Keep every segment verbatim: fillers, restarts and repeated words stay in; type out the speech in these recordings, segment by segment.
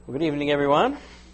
Well, good evening, everyone.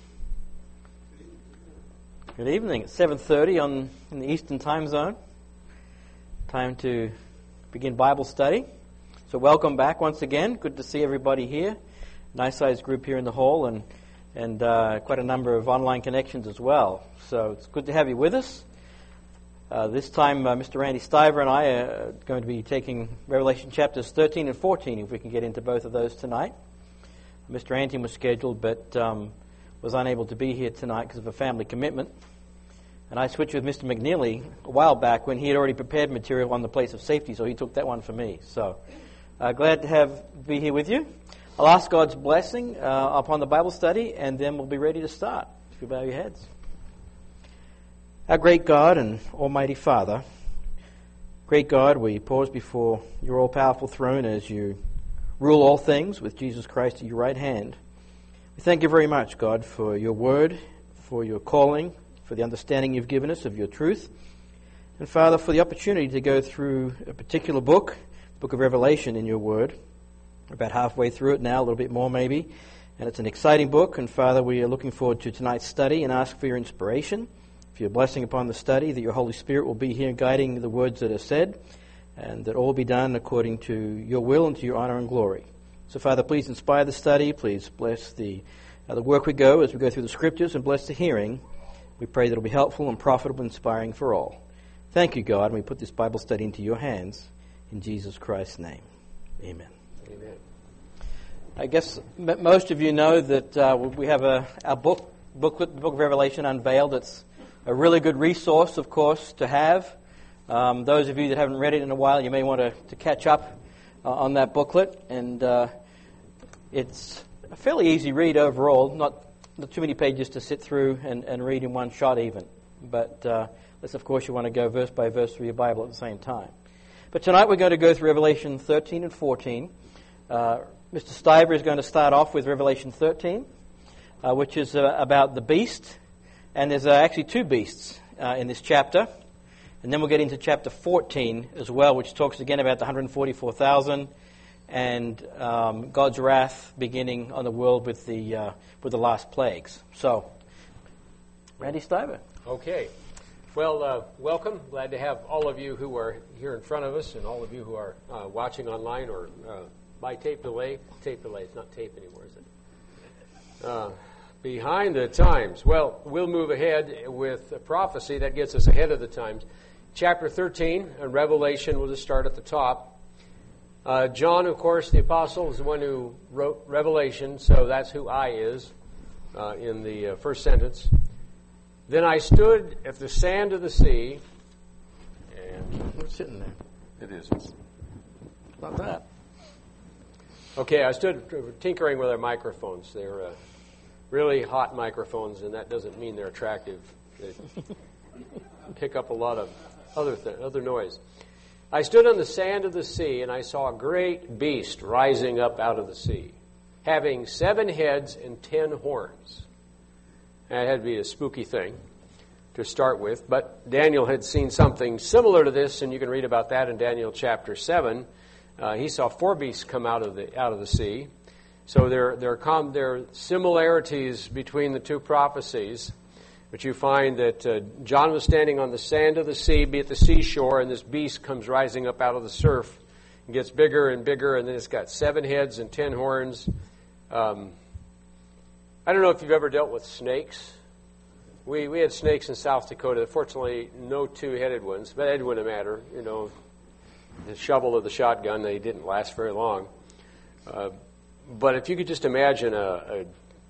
Good evening. It's seven thirty on in the Eastern Time Zone. Time to begin Bible study. So welcome back once again. Good to see everybody here. Nice sized group here in the hall, and and uh, quite a number of online connections as well. So it's good to have you with us. Uh, this time, uh, Mister Randy Stiver and I are going to be taking Revelation chapters thirteen and fourteen, if we can get into both of those tonight. Mister Anting was scheduled, but um, was unable to be here tonight because of a family commitment. And I switched with Mister McNeely a while back when he had already prepared material on the place of safety, so he took that one for me. So uh, glad to have be here with you. I'll ask God's blessing uh, upon the Bible study, and then we'll be ready to start. If you bow your heads. Our great God and Almighty Father, great God, we pause before your all-powerful throne as you rule all things with Jesus Christ at your right hand. We thank you very much, God, for your word, for your calling, for the understanding you've given us of your truth, and Father, for the opportunity to go through a particular book, the book of Revelation in your word. We're about halfway through it now, a little bit more maybe, and it's an exciting book, and Father, we are looking forward to tonight's study and ask for your inspiration, for your blessing upon the study, that your Holy Spirit will be here guiding the words that are said, and that all be done according to your will and to your honor and glory. So, Father, please inspire the study. Please bless the uh, the work we go as we go through the Scriptures, and bless the hearing. We pray that it will be helpful and profitable and inspiring for all. Thank you, God, and we put this Bible study into your hands. In Jesus Christ's name, amen. Amen. I guess m- most of you know that uh, we have a our book, booklet, the Book of Revelation Unveiled. It's a really good resource, of course, to have. Um, those of you that haven't read it in a while, you may want to, to catch up uh, on that booklet. And uh, it's a fairly easy read overall, not, not too many pages to sit through and, and read in one shot even. But uh, unless, of course, you want to go verse by verse through your Bible at the same time. But tonight we're going to go through Revelation thirteen and fourteen. Uh, Mister Stiver is going to start off with Revelation thirteen, uh, which is uh, about the beast. And there's uh, actually two beasts uh, in this chapter. And then we'll get into chapter fourteen as well, which talks again about the one hundred forty-four thousand and um, God's wrath beginning on the world with the uh, with the last plagues. So, Randy Stiver. Okay. Well, uh, welcome. Glad to have all of you who are here in front of us and all of you who are uh, watching online or uh, by tape delay. Tape delay. It's not tape anymore, is it? Uh, behind the times. Well, we'll move ahead with a prophecy that gets us ahead of the times. Chapter thirteen, and Revelation, we'll just start at the top. Uh, John, of course, the apostle, is the one who wrote Revelation, so that's who I is uh, in the uh, first sentence. Then I stood at the sand of the sea, and What's sitting there? it is. Not that. Okay, I stood tinkering with our microphones. They're uh, really hot microphones, and that doesn't mean they're attractive. They pick up a lot of other th- other noise. I stood on the sand of the sea, and I saw a great beast rising up out of the sea, having seven heads and ten horns. That had to be a spooky thing to start with, but Daniel had seen something similar to this, and you can read about that in Daniel chapter seven. Uh, he saw four beasts come out of the out of the sea. So there there come there are similarities between the two prophecies. But you find that uh, John was standing on the sand of the sea, be at the seashore, and this beast comes rising up out of the surf and gets bigger and bigger, and then it's got seven heads and ten horns. Um, I don't know if you've ever dealt with snakes. We we had snakes in South Dakota. Fortunately, no two-headed ones, but it wouldn't matter. You know, the shovel or the shotgun, they didn't last very long. Uh, but if you could just imagine a... a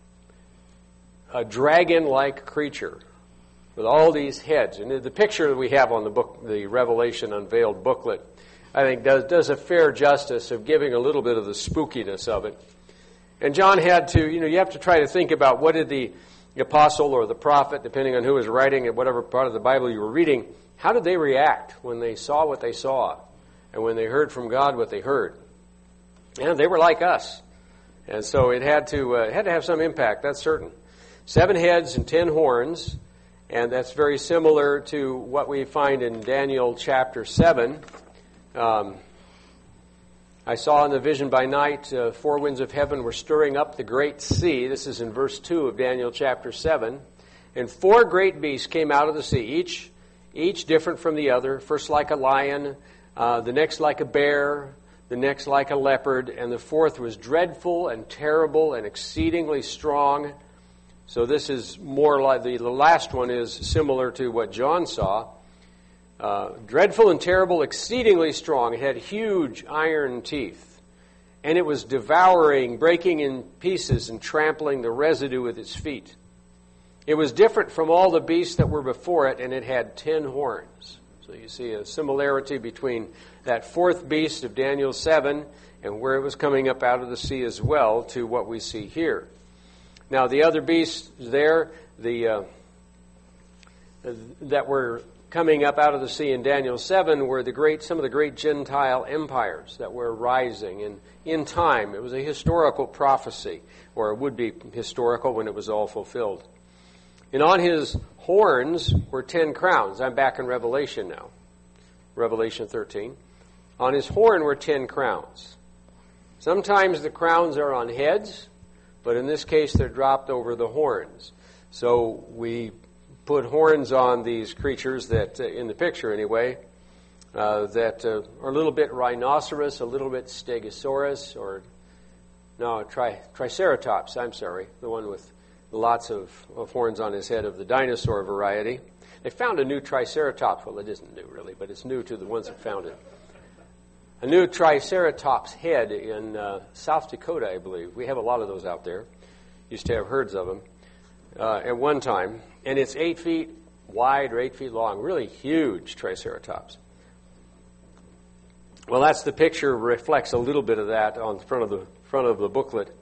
a dragon-like creature with all these heads. And the picture that we have on the book, the Revelation Unveiled booklet, I think does, does a fair justice of giving a little bit of the spookiness of it. And John had to, you know, you have to try to think about what did the apostle or the prophet, depending on who was writing and whatever part of the Bible you were reading, how did they react when they saw what they saw and when they heard from God what they heard? And they were like us. And so it had to, uh, it had to have some impact, that's certain. Seven heads and ten horns, and that's very similar to what we find in Daniel chapter seven. Um, I saw in the vision by night, uh, four winds of heaven were stirring up the great sea. This is in verse two of Daniel chapter seven. And four great beasts came out of the sea, each each different from the other. First like a lion, uh, the next like a bear, the next like a leopard, and the fourth was dreadful and terrible and exceedingly strong. So this is more like, the, the last one is similar to what John saw. Uh, dreadful and terrible, exceedingly strong. It had huge iron teeth. And it was devouring, breaking in pieces, and trampling the residue with its feet. It was different from all the beasts that were before it, and it had ten horns. So you see a similarity between that fourth beast of Daniel seven and where it was coming up out of the sea as well to what we see here. Now the other beasts there, the uh, that were coming up out of the sea in Daniel seven were the great, some of the great Gentile empires that were rising. And in time, it was a historical prophecy, or it would be historical when it was all fulfilled. And on his horns were ten crowns. I'm back in Revelation now. Revelation thirteen. On his horn were ten crowns. Sometimes the crowns are on heads, but in this case they're dropped over the horns. So we put horns on these creatures that, uh, in the picture anyway, uh, that uh, are a little bit rhinoceros, a little bit stegosaurus, or no, tri- triceratops, I'm sorry, the one with lots of, of horns on his head of the dinosaur variety. They found a new triceratops. Well, it isn't new really, but it's new to the ones that found it. A new triceratops head in uh, South Dakota, I believe. We have a lot of those out there. Used to have herds of them uh, at one time. And it's eight feet wide or eight feet long. Really huge triceratops. Well, that's the picture. Reflects a little bit of that on the front of the front of the booklet.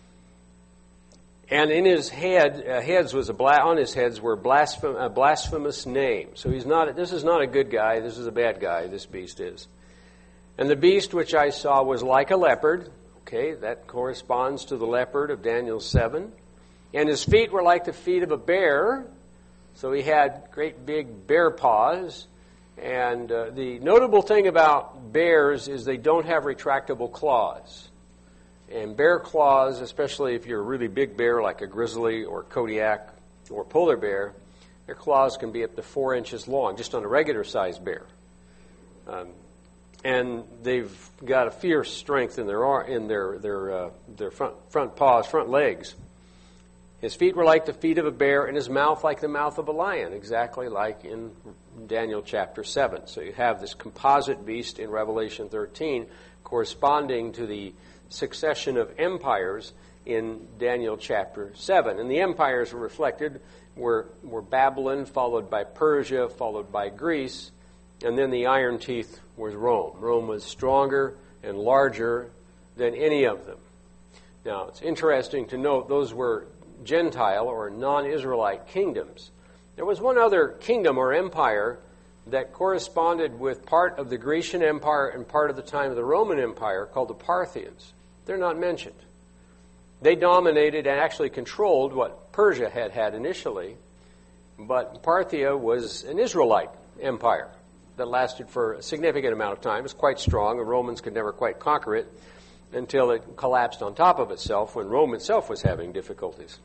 And in his head, uh, heads was a bla- on his heads were blasphem- a blasphemous names. So he's not. This is not a good guy. This is a bad guy. This beast is. And the beast which I saw was like a leopard. Okay, that corresponds to the leopard of Daniel seven. And his feet were like the feet of a bear. So he had great big bear paws. And uh, the notable thing about bears is they don't have retractable claws. And bear claws, especially if you're a really big bear like a grizzly or Kodiak or polar bear, their claws can be up to four inches long, just on a regular-sized bear. Um, and they've got a fierce strength in their in their their uh, their front front paws, front legs. His feet were like the feet of a bear, and his mouth like the mouth of a lion, exactly like in Daniel chapter seven. So you have this composite beast in Revelation thirteen, corresponding to the succession of empires in Daniel chapter seven. And the empires were reflected were, were Babylon, followed by Persia, followed by Greece, and then the iron teeth was Rome. Rome was stronger and larger than any of them. Now, it's interesting to note those were Gentile or non-Israelite kingdoms. There was one other kingdom or empire that corresponded with part of the Grecian Empire and part of the time of the Roman Empire called the Parthians. They're not mentioned. They dominated and actually controlled what Persia had had initially, but Parthia was an Israelite empire that lasted for a significant amount of time. It was quite strong. The Romans could never quite conquer it until it collapsed on top of itself when Rome itself was having difficulties.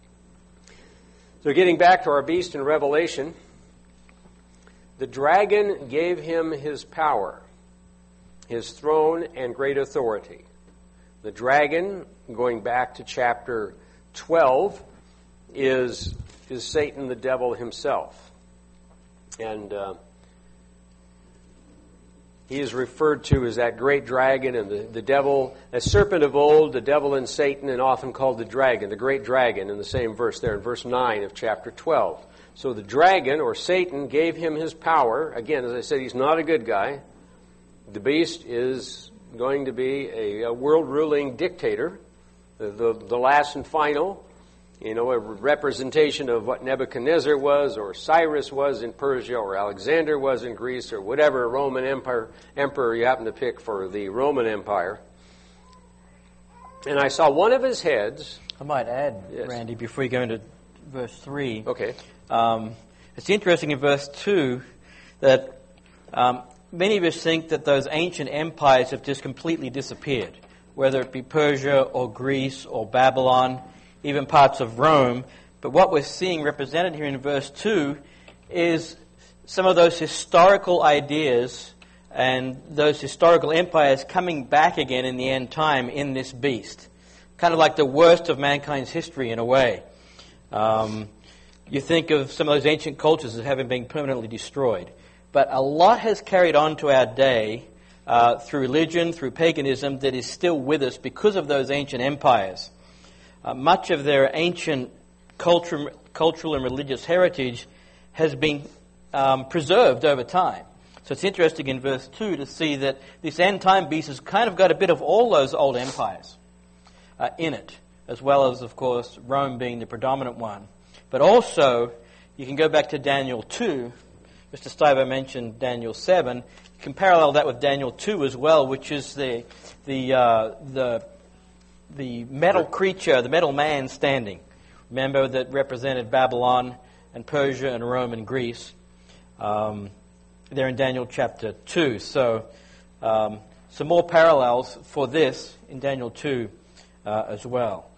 So getting back to our beast in Revelation, the dragon gave him his power, his throne, and great authority. The dragon, going back to chapter twelve, is, is Satan, the devil himself. And uh, he is referred to as that great dragon and the, the devil, a serpent of old, the devil and Satan, and often called the dragon, the great dragon, in the same verse there in verse nine of chapter twelve. So the dragon, or Satan, gave him his power. Again, as I said, he's not a good guy. The beast is going to be a, a world-ruling dictator, the, the, the last and final, you know, a representation of what Nebuchadnezzar was, or Cyrus was in Persia, or Alexander was in Greece, or whatever Roman empire, emperor you happen to pick for the Roman Empire. And I saw one of his heads. I might add, yes. Randy, before you go into verse three. Okay. Um, it's interesting in verse two that um, many of us think that those ancient empires have just completely disappeared, whether it be Persia or Greece or Babylon, even parts of Rome. But what we're seeing represented here in verse two is some of those historical ideas and those historical empires coming back again in the end time in this beast. Kind of like the worst of mankind's history in a way. Um, you think of some of those ancient cultures as having been permanently destroyed. But a lot has carried on to our day uh, through religion, through paganism, that is still with us because of those ancient empires. Uh, much of their ancient culture, cultural and religious heritage has been um, preserved over time. So it's interesting in verse two to see that this end time beast has kind of got a bit of all those old empires uh, in it, as well as, of course, Rome being the predominant one. But also, you can go back to Daniel two. Mister Stiver mentioned Daniel seven. You can parallel that with Daniel two as well, which is the the uh, the the metal creature, the metal man standing. Remember that represented Babylon and Persia and Rome and Greece. Um, there in Daniel chapter two. So um, some more parallels for this in Daniel two uh, as well.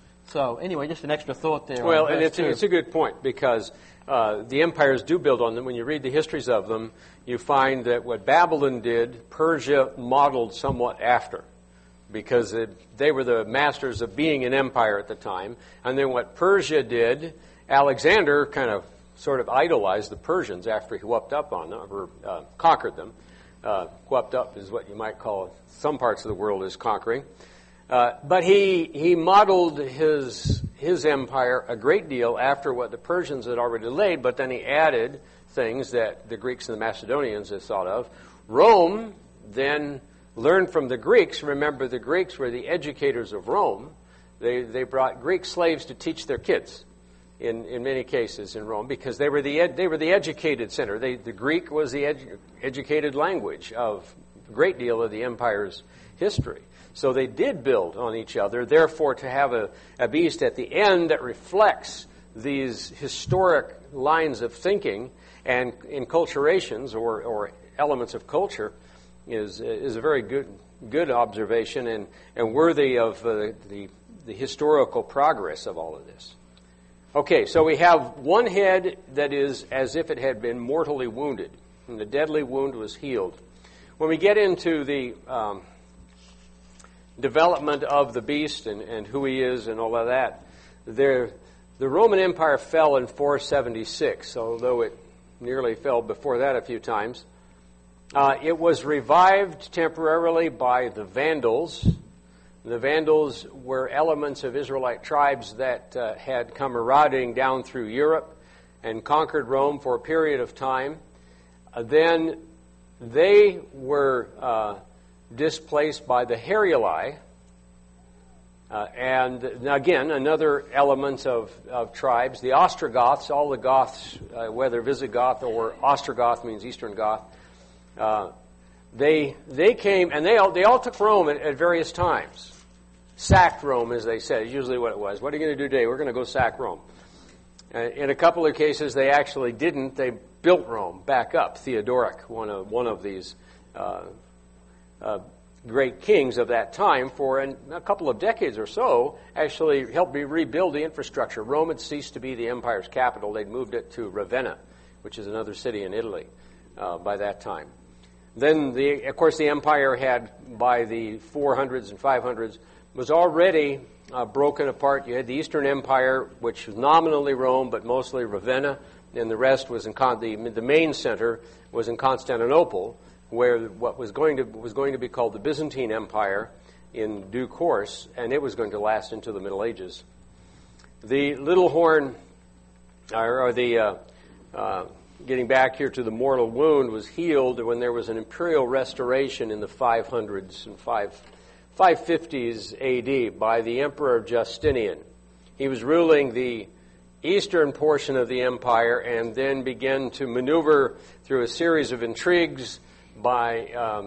So anyway, just an extra thought there. Well, and it's, it's a good point because uh, the empires do build on them. When you read the histories of them, you find that what Babylon did, Persia modeled somewhat after, because it, they were the masters of being an empire at the time. And then what Persia did, Alexander kind of sort of idolized the Persians after he whooped up on them, or uh, conquered them. Uh, whooped up is what you might call some parts of the world as conquering. Uh, but he he modeled his his empire a great deal after what the Persians had already laid, but then he added things that the Greeks and the Macedonians had thought of. Rome then learned from the Greeks. Remember, the Greeks were the educators of Rome. They they brought Greek slaves to teach their kids in, in many cases in Rome because they were the ed, they were the educated center. They, the Greek was the edu, educated language of a great deal of the empire's history. So they did build on each other. Therefore, to have a, a beast at the end that reflects these historic lines of thinking and enculturations or, or elements of culture is is a very good good observation and, and worthy of uh, the the historical progress of all of this. Okay, so we have one head that is as if it had been mortally wounded, and the deadly wound was healed. When we get into the um, development of the beast and, and who he is and all of that, there, the Roman Empire fell in four seventy-six, although it nearly fell before that a few times. Uh, it was revived temporarily by the Vandals. The Vandals were elements of Israelite tribes that uh, had come marauding down through Europe and conquered Rome for a period of time. Uh, then they were uh, displaced by the Heruli. Uh, and again, another element of, of tribes. The Ostrogoths, all the Goths, uh, whether Visigoth or Ostrogoth means Eastern Goth, uh, they they came and they all, they all took Rome at, at various times. Sacked Rome, as they said, is usually what it was. What are you going to do today? We're going to go sack Rome. Uh, in a couple of cases, they actually didn't. They built Rome back up. Theodoric, one of one of these uh, uh, great kings of that time, for an, a couple of decades or so, actually helped me rebuild the infrastructure. Rome had ceased to be the empire's capital. They'd moved it to Ravenna, which is another city in Italy, uh, by that time. Then, the, of course, the empire had, by the four hundreds and five hundreds, was already uh, broken apart. You had the Eastern Empire, which was nominally Rome, but mostly Ravenna, and the rest was in Con- the, the main center was in Constantinople, where what was going to was going to be called the Byzantine Empire in due course, and it was going to last into the Middle Ages. The little horn, or, or the uh, uh, getting back here to the mortal wound, was healed when there was an imperial restoration in the five hundreds and five. five fifties A D by the Emperor Justinian. He was ruling the eastern portion of the empire and then began to maneuver through a series of intrigues by um,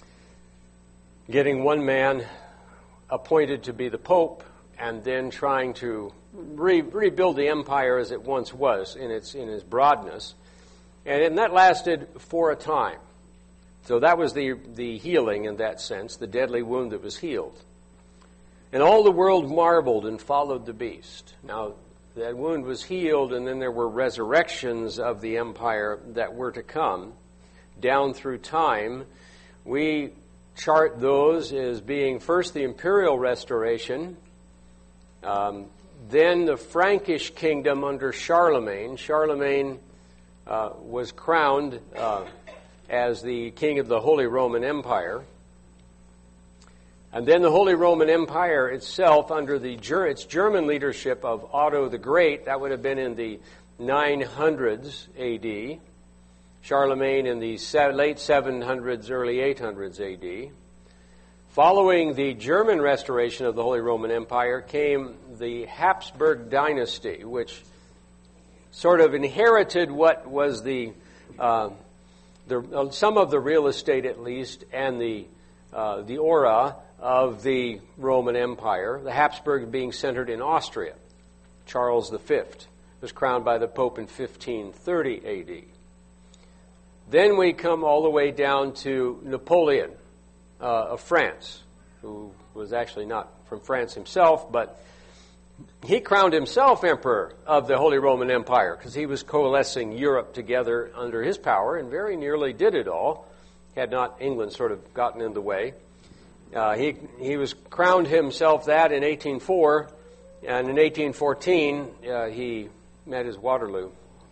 getting one man appointed to be the Pope and then trying to re- rebuild the empire as it once was in its in its broadness. And, and that lasted for a time. So that was the, the healing in that sense, the deadly wound that was healed. And all the world marveled and followed the beast. Now, that wound was healed, and then there were resurrections of the empire that were to come down through time. We chart those as being first the imperial restoration, um, then the Frankish kingdom under Charlemagne. Charlemagne uh, was crowned uh, as the king of the Holy Roman Empire. And then the Holy Roman Empire itself, under the its German leadership of Otto the Great, that would have been in the nine hundreds A D. Charlemagne in the late seven hundreds, early eight hundreds A D. Following the German restoration of the Holy Roman Empire came the Habsburg dynasty, which sort of inherited what was the, uh, the some of the real estate at least, and the uh, the aura of the Roman Empire, the Habsburg being centered in Austria. Charles the Fifth was crowned by the Pope in fifteen thirty A D. Then we come all the way down to Napoleon uh, of France, who was actually not from France himself, but he crowned himself emperor of the Holy Roman Empire because he was coalescing Europe together under his power and very nearly did it all, had not England sort of gotten in the way. Uh, he he was crowned himself that in eighteen oh four, and in eighteen fourteen uh, he met his Waterloo.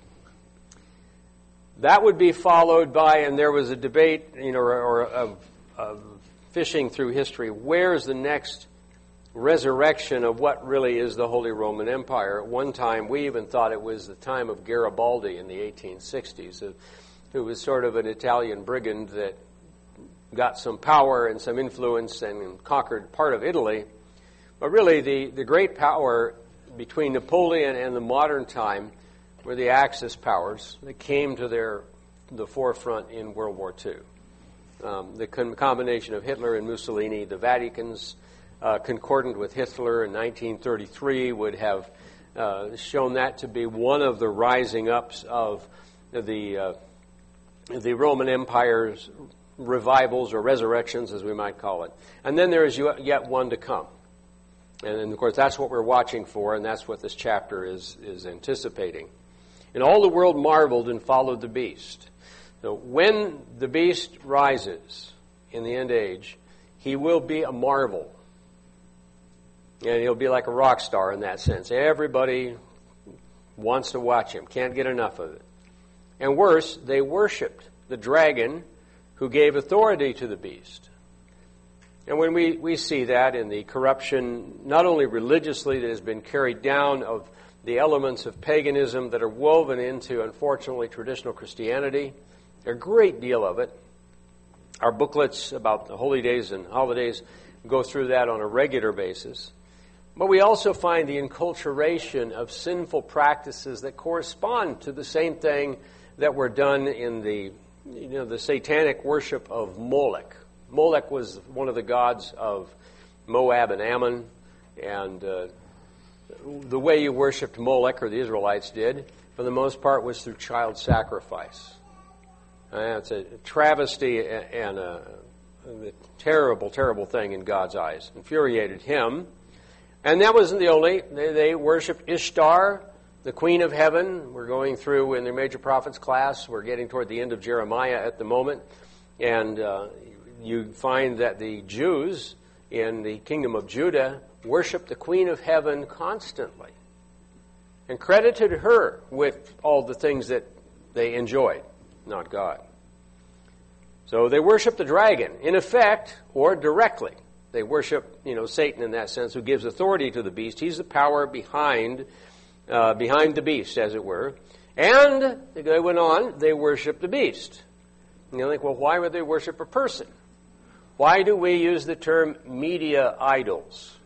That would be followed by, and there was a debate, you know, or, or of, of fishing through history. Where is the next resurrection of what really is the Holy Roman Empire? At one time, we even thought it was the time of Garibaldi in the eighteen sixties, who was sort of an Italian brigand that got some power and some influence and conquered part of Italy. But really, the, the great power between Napoleon and the modern time were the Axis powers that came to their the forefront in World War Two. Um, the con- combination of Hitler and Mussolini, the Vatican's uh, concordant with Hitler in nineteen thirty-three would have uh, shown that to be one of the rising ups of the uh, the Roman Empire's revivals or resurrections, as we might call it. And then there is yet one to come. And, and of course, that's what we're watching for, and that's what this chapter is, is anticipating. And all the world marveled and followed the beast. So when the beast rises in the end age, he will be a marvel. And he'll be like a rock star in that sense. Everybody wants to watch him, can't get enough of it. And worse, they worshipped the dragon who gave authority to the beast. And when we, we see that in the corruption, not only religiously that has been carried down of the elements of paganism that are woven into, unfortunately, traditional Christianity, a great deal of it. Our booklets about the holy days and holidays go through that on a regular basis. But we also find the enculturation of sinful practices that correspond to the same thing that were done in the You know, the satanic worship of Molech. Molech was one of the gods of Moab and Ammon, and uh, the way you worshipped Molech, or the Israelites did, for the most part, was through child sacrifice. Uh, it's a travesty and a, a terrible, terrible thing in God's eyes. Infuriated him. And that wasn't the only. They, they worshipped Ishtar, the Queen of Heaven. We're going through in the Major Prophets class. We're getting toward the end of Jeremiah at the moment. And uh, you find that the Jews in the kingdom of Judah worshiped the Queen of Heaven constantly and credited her with all the things that they enjoyed, not God. So they worship the dragon, in effect, or directly. They worship, you know, Satan in that sense, who gives authority to the beast. He's the power behind Uh, behind the beast, as it were. And they went on, they worship the beast. And you think, well, why would they worship a person? Why do we use the term media idols?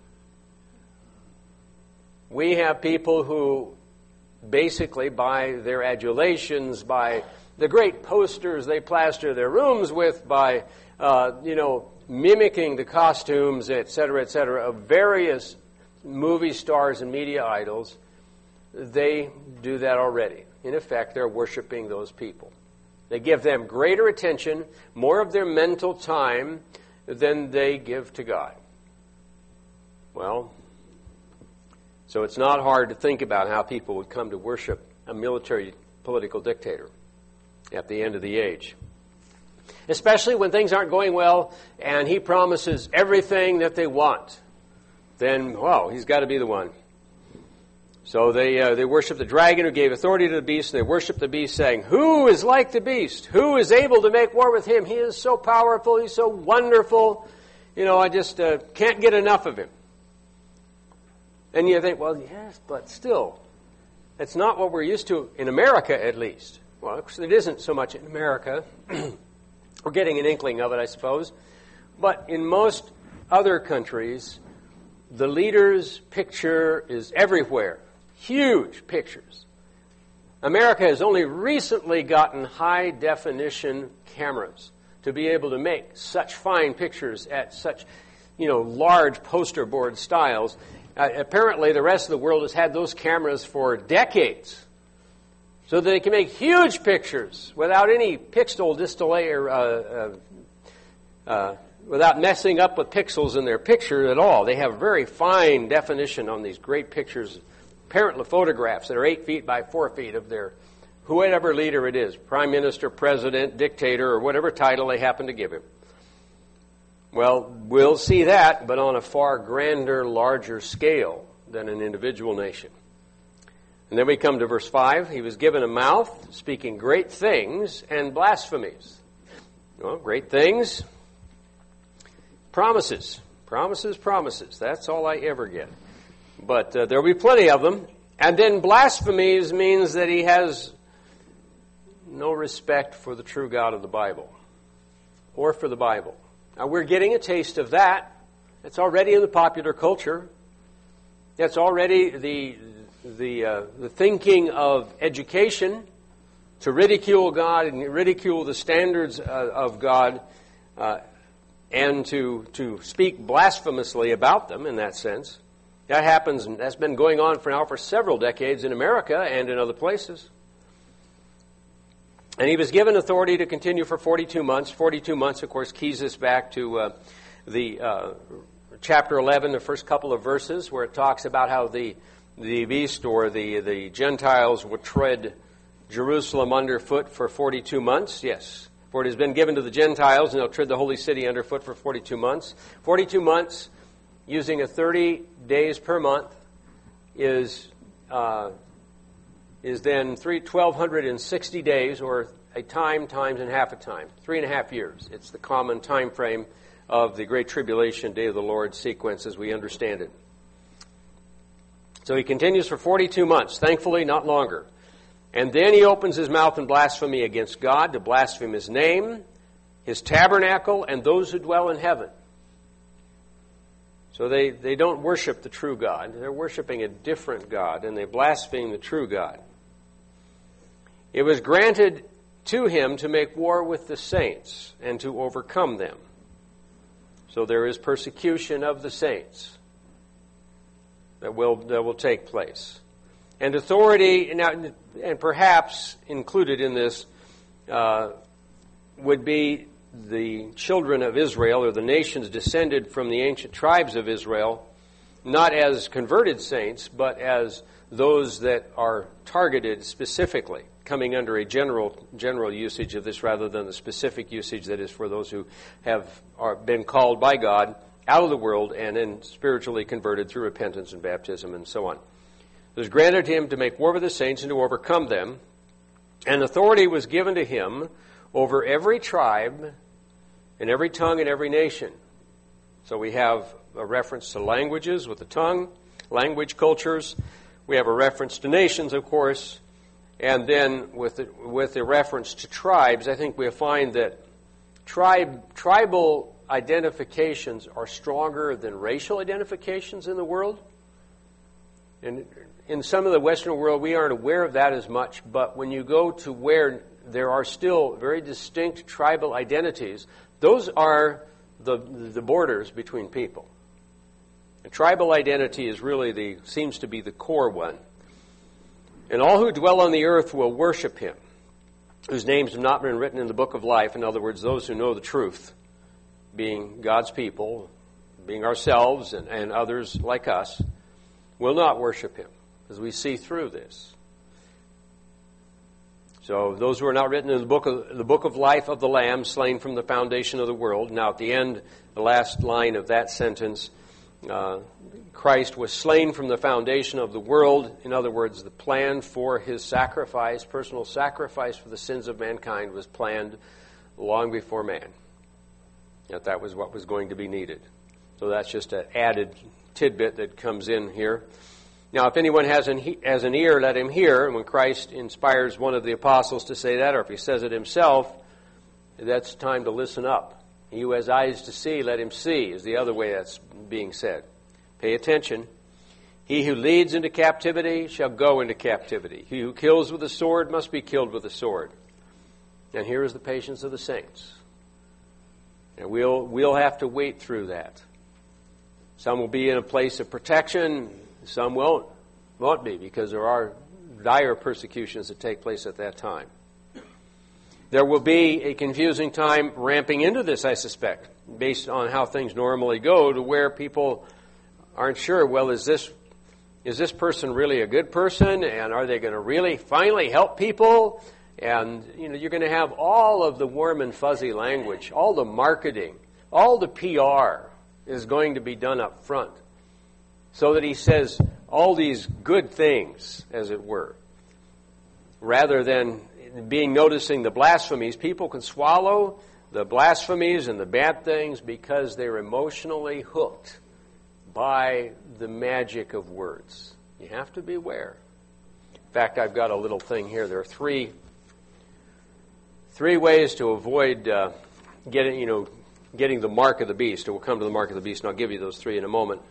We have people who basically, by their adulations, by the great posters they plaster their rooms with, by, uh, you know, mimicking the costumes, et cetera, et cetera, of various movie stars and media idols, they do that already. In effect, they're worshiping those people. They give them greater attention, more of their mental time than they give to God. Well, so it's not hard to think about how people would come to worship a military political dictator at the end of the age. Especially when things aren't going well and he promises everything that they want. Then, well, he's got to be the one. So they uh, they worship the dragon who gave authority to the beast, and they worship the beast, saying, "Who is like the beast? Who is able to make war with him? He is so powerful. He's so wonderful. You know, I just uh, can't get enough of him." And you think, well, yes, but still, that's not what we're used to in America, at least. Well, it isn't so much in America. We're getting an inkling of it, I suppose. But in most other countries, the leader's picture is everywhere. Huge pictures. America has only recently gotten high-definition cameras to be able to make such fine pictures at such, you know, large poster board styles. Uh, apparently, the rest of the world has had those cameras for decades, so that they can make huge pictures without any pixel display or uh, uh, uh, without messing up with pixels in their picture at all. They have very fine definition on these great pictures, apparently photographs that are eight feet by four feet of their whoever leader it is, prime minister, president, dictator, or whatever title they happen to give him. Well, we'll see that, but on a far grander, larger scale than an individual nation. And then we come to verse five. He was given a mouth, speaking great things and blasphemies. Well, great things, promises. Promises, promises. That's all I ever get. But uh, there will be plenty of them. And then blasphemies means that he has no respect for the true God of the Bible or for the Bible. Now, we're getting a taste of that. It's already in the popular culture. It's already the the uh, the thinking of education to ridicule God and ridicule the standards uh, of God uh, and to to speak blasphemously about them in that sense. That happens, and that's been going on for now for several decades in America and in other places. And he was given authority to continue for forty-two months. forty-two months, of course, keys us back to uh, the uh, chapter eleven, the first couple of verses, where it talks about how the the beast or the, the Gentiles would tread Jerusalem underfoot for forty-two months. Yes, for it has been given to the Gentiles, and they'll tread the holy city underfoot for forty-two months. forty-two months, using a thirty days per month, is uh, is then three twelve sixty days, or a time times and half a time, three and a half years. It's the common time frame of the Great Tribulation, Day of the Lord sequence as we understand it. So he continues for forty-two months, thankfully not longer. And then he opens his mouth in blasphemy against God, to blaspheme his name, his tabernacle, and those who dwell in heaven. So they, they don't worship the true God. They're worshiping a different God, and they blaspheme the true God. It was granted to him to make war with the saints and to overcome them. So there is persecution of the saints that will that will take place. And authority, now, and perhaps included in this, uh, would be the children of Israel, or the nations descended from the ancient tribes of Israel, not as converted saints, but as those that are targeted specifically, coming under a general general usage of this rather than the specific usage that is for those who have are been called by God out of the world and then spiritually converted through repentance and baptism and so on. It was granted to him to make war with the saints and to overcome them, and authority was given to him over every tribe and every tongue and every nation. So we have a reference to languages with the tongue, language cultures. We have a reference to nations, of course. And then with the, with the reference to tribes, I think we'll find that tribe, tribal identifications are stronger than racial identifications in the world. And in some of the Western world, we aren't aware of that as much. But when you go to where there are still very distinct tribal identities, those are the the borders between people. And tribal identity is really the seems to be the core one. And all who dwell on the earth will worship him. whose names have not been written in the book of life, in other words, those who know the truth, being God's people, being ourselves and, and others like us, will not worship him, as we see through this. So those who are not written in the book of the book of life of the Lamb, slain from the foundation of the world. Now at the end, the last line of that sentence, uh, Christ was slain from the foundation of the world. In other words, the plan for his sacrifice, personal sacrifice for the sins of mankind, was planned long before man. That that was what was going to be needed. So that's just an added tidbit that comes in here. Now, if anyone has an, has an ear, let him hear. And when Christ inspires one of the apostles to say that, or if he says it himself, that's time to listen up. He who has eyes to see, let him see, is the other way that's being said. Pay attention. He who leads into captivity shall go into captivity. He who kills with a sword must be killed with a sword. And here is the patience of the saints. And we'll, we'll have to wait through that. Some will be in a place of protection. Some won't, won't be, because there are dire persecutions that take place at that time. There will be a confusing time ramping into this, I suspect, based on how things normally go, to where people aren't sure, well, is this is this person really a good person? And are they going to really finally help people? And, you know, you're going to have all of the warm and fuzzy language, all the marketing, all the P R is going to be done up front. So that he says all these good things, as it were, rather than being noticing the blasphemies. People can swallow the blasphemies and the bad things because they're emotionally hooked by the magic of words. You have to beware. In fact, I've got a little thing here. There are three three ways to avoid uh, getting, you know, getting the mark of the beast. We'll come to the mark of the beast, and I'll give you those three in a moment.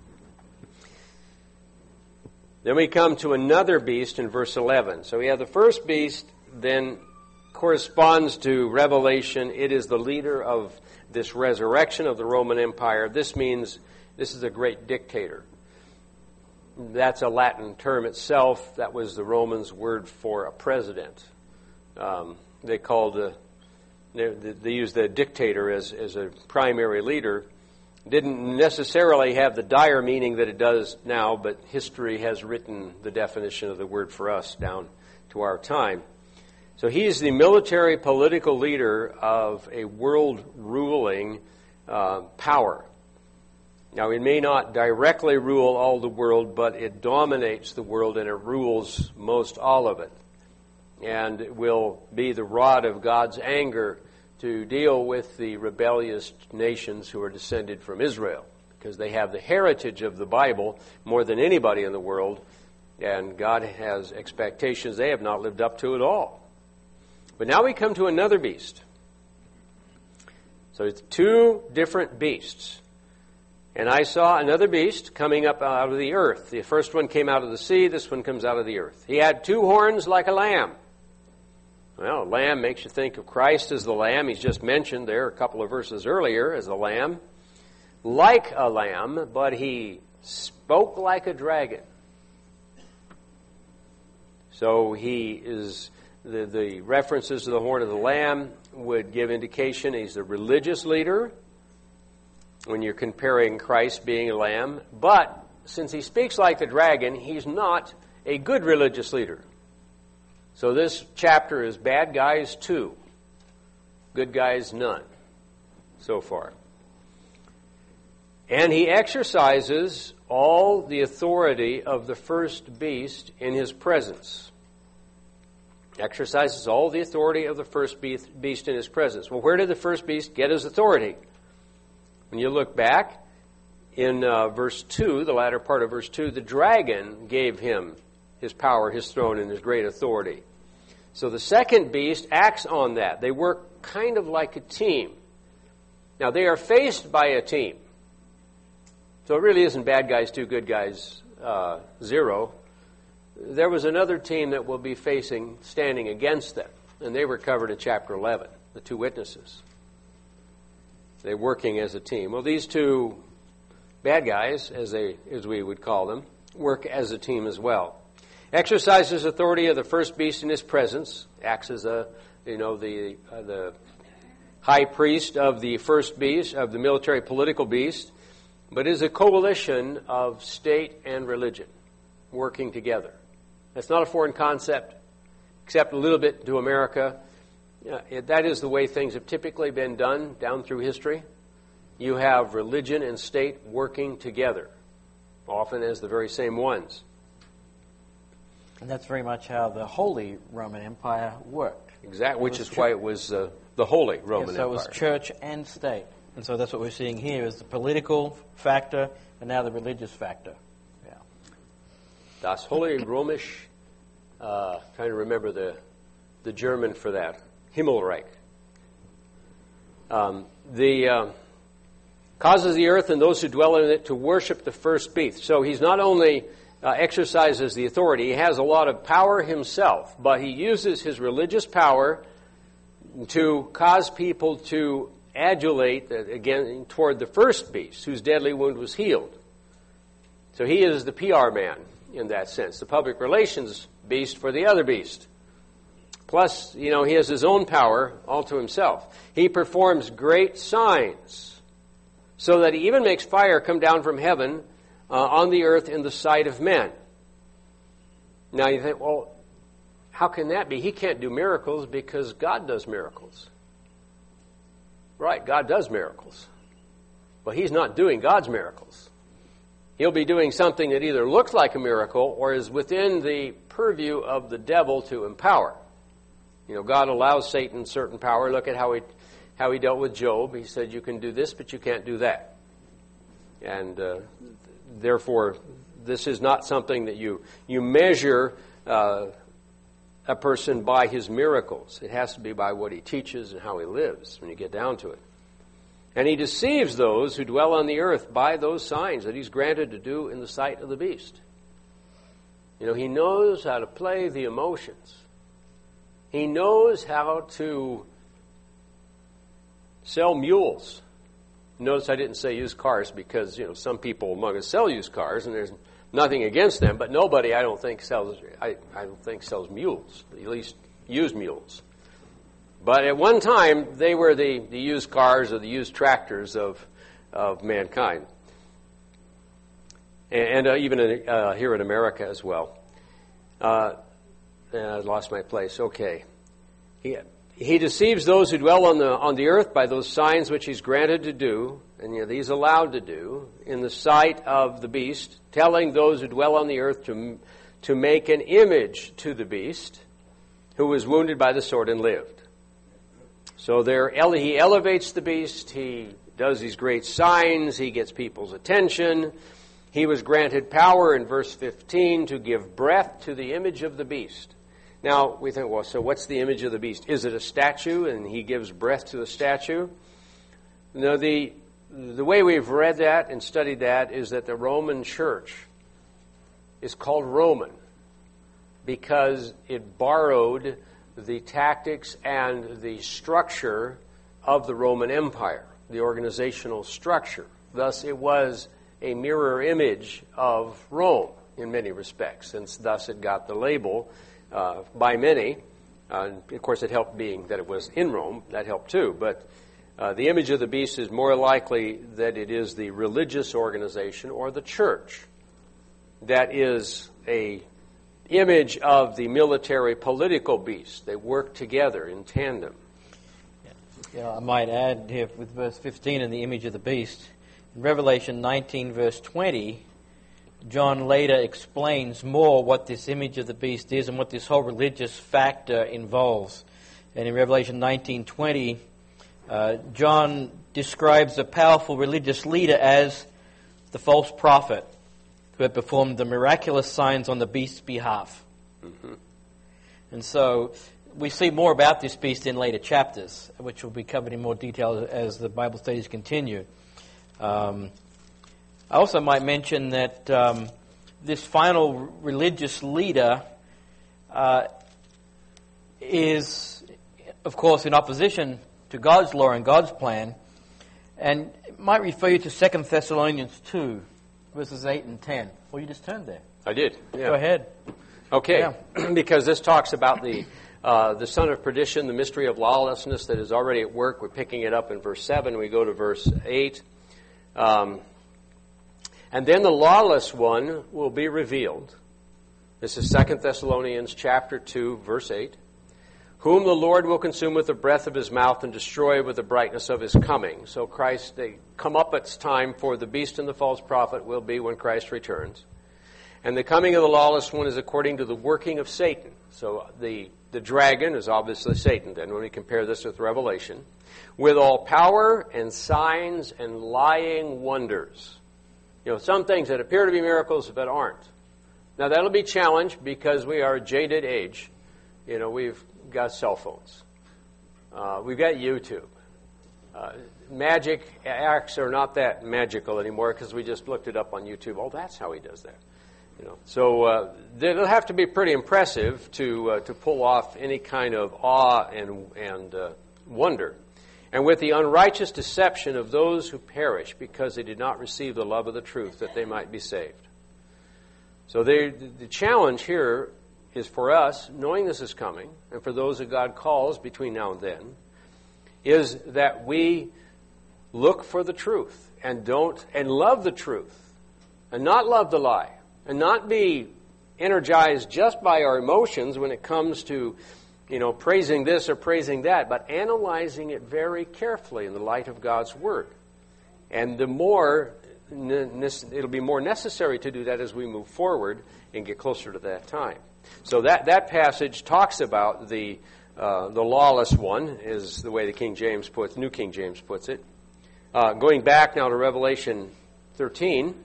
Then we come to another beast in verse eleven. So we have the first beast, then corresponds to Revelation. It is the leader of this resurrection of the Roman Empire. This means this is a great dictator. That's a Latin term itself. That was the Romans' word for a president. Um, they called the, they, they used the dictator as, as a primary leader. Didn't necessarily have the dire meaning that it does now, but history has written the definition of the word for us down to our time. So he's the military political leader of a world-ruling uh, power. Now, it may not directly rule all the world, but it dominates the world and it rules most all of it. And it will be the rod of God's anger to deal with the rebellious nations who are descended from Israel, because they have the heritage of the Bible more than anybody in the world, and God has expectations they have not lived up to at all. But now we come to another beast. So it's two different beasts. And I saw another beast coming up out of the earth. The first one came out of the sea, this one comes out of the earth. He had two horns like a lamb. Well, a lamb makes you think of Christ as the lamb. He's just mentioned there a couple of verses earlier as a lamb. Like a lamb, but he spoke like a dragon. So he is, the, the references to the horn of the lamb would give indication he's a religious leader when you're comparing Christ being a lamb. But since he speaks like the dragon, he's not a good religious leader. So this chapter is bad guys two, good guys none so far. And he exercises all the authority of the first beast in his presence. Exercises all the authority of the first beast in his presence. Well, where did the first beast get his authority? When you look back in uh, verse two, the latter part of verse two, the dragon gave him his power, his throne, and his great authority. So the second beast acts on that. They work kind of like a team. Now, they are faced by a team. So it really isn't bad guys two, good guys uh, zero. There was another team that will be facing, standing against them. And they were covered in chapter eleven, the two witnesses. They're working as a team. Well, these two bad guys, as they as we would call them, work as a team as well. exercises authority of the first beast in his presence, acts as a, you know, the uh, the high priest of the first beast, of the military political beast, but is a coalition of state and religion working together. That's not a foreign concept, except a little bit to America. Uh, it, that is the way things have typically been done down through history. You have religion and state working together, often as the very same ones. And that's very much how the Holy Roman Empire worked. Exactly, which is why it was uh, the Holy Roman yeah, so Empire. So it was church and state. And so that's what we're seeing here is the political factor and now the religious factor. Yeah. Das Hohe Römische, uh, trying to remember the the German for that, Himmelreich. Um, the uh, causes the earth and those who dwell in it to worship the first beast. So he's not only uh, exercises the authority, he has a lot of power himself, but he uses his religious power to cause people to adulate, uh, again, toward the first beast, whose deadly wound was healed. So he is the P R man in that sense, the public relations beast for the other beast. Plus, you know, he has his own power all to himself. He performs great signs, so that he even makes fire come down from heaven uh, on the earth in the sight of men. Now you think, well, how can that be? He can't do miracles because God does miracles. Right, God does miracles. But he's not doing God's miracles. He'll be doing something that either looks like a miracle or is within the purview of the devil to empower. You know, God allows Satan certain power. Look at how he how he dealt with Job. He said, you can do this, but you can't do that. And uh, therefore, this is not something that you, you measure uh, a person by his miracles. It has to be by what he teaches and how he lives when you get down to it. And he deceives those who dwell on the earth by those signs that he's granted to do in the sight of the beast. You know, he knows how to play the emotions. He knows how to sell mules. Notice I didn't say used cars because, you know, some people among us sell used cars, and there's nothing against them, but nobody, I don't think, sells I, I don't think sells mules, at least used mules. But at one time, they were the, the used cars or the used tractors of of mankind, and, and uh, even in, uh, here in America as well. Uh, I lost my place. Okay, he he deceives those who dwell on the on the earth by those signs which he's granted to do, and you know, he's allowed to do in the sight of the beast, telling those who dwell on the earth to to make an image to the beast, who was wounded by the sword and lived. So there, he elevates the beast, he does these great signs, he gets people's attention. He was granted power in verse fifteen to give breath to the image of the beast. Now, we think, well, so what's the image of the beast? Is it a statue and he gives breath to the statue? No, the, the way we've read that and studied that is that the Roman church is called Roman because it borrowed the tactics and the structure of the Roman Empire, the organizational structure. Thus, it was a mirror image of Rome in many respects, and thus it got the label uh, by many. Uh, of course, it helped being that it was in Rome. That helped too. But uh, the image of the beast is more likely that it is the religious organization or the church that is a image of the military political beast. They work together in tandem. Yeah. Yeah, I might add here with verse fifteen in the image of the beast. In Revelation nineteen, verse twenty, John later explains more what this image of the beast is and what this whole religious factor involves. And in Revelation nineteen twenty, uh, John describes a powerful religious leader as the false prophet who had performed the miraculous signs on the beast's behalf. Mm-hmm. And so we see more about this beast in later chapters, which will be covered in more detail as the Bible studies continue. Um, I also might mention that um, this final religious leader uh, is, of course, in opposition to God's law and God's plan, and it might refer you to Second Thessalonians two. verses eight and ten. Well, you just turned there. I did. Yeah. Go ahead. Okay, Yeah. Because this talks about the uh, the son of perdition, the mystery of lawlessness that is already at work. We're picking it up in verse seven. We go to verse eight. Um, and then the lawless one will be revealed. This is Second Thessalonians chapter two, verse eight. Whom the Lord will consume with the breath of his mouth and destroy with the brightness of his coming. So Christ, the come up its time for the beast and the false prophet will be when Christ returns. And the coming of the lawless one is according to the working of Satan. So the, the dragon is obviously Satan then, when we compare this with Revelation. With all power and signs and lying wonders. You know, some things that appear to be miracles but aren't. Now that'll be challenged because we are a jaded age. You know, we've got cell phones. Uh, we've got YouTube. Uh, magic acts are not that magical anymore because we just looked it up on YouTube. Oh, that's how he does that. You know, so uh, it'll have to be pretty impressive to uh, to pull off any kind of awe and and uh, wonder. And with the unrighteous deception of those who perish because they did not receive the love of the truth that they might be saved. So they, the challenge here is for us, knowing this is coming, and for those that God calls between now and then, is that we look for the truth and don't and love the truth and not love the lie. And not be energized just by our emotions when it comes to, you know, praising this or praising that, but analyzing it very carefully in the light of God's Word. And the more, it'll be more necessary to do that as we move forward and get closer to that time. So that, that passage talks about the uh, the lawless one, is the way the King James puts, New King James puts it. Uh, going back now to Revelation thirteen.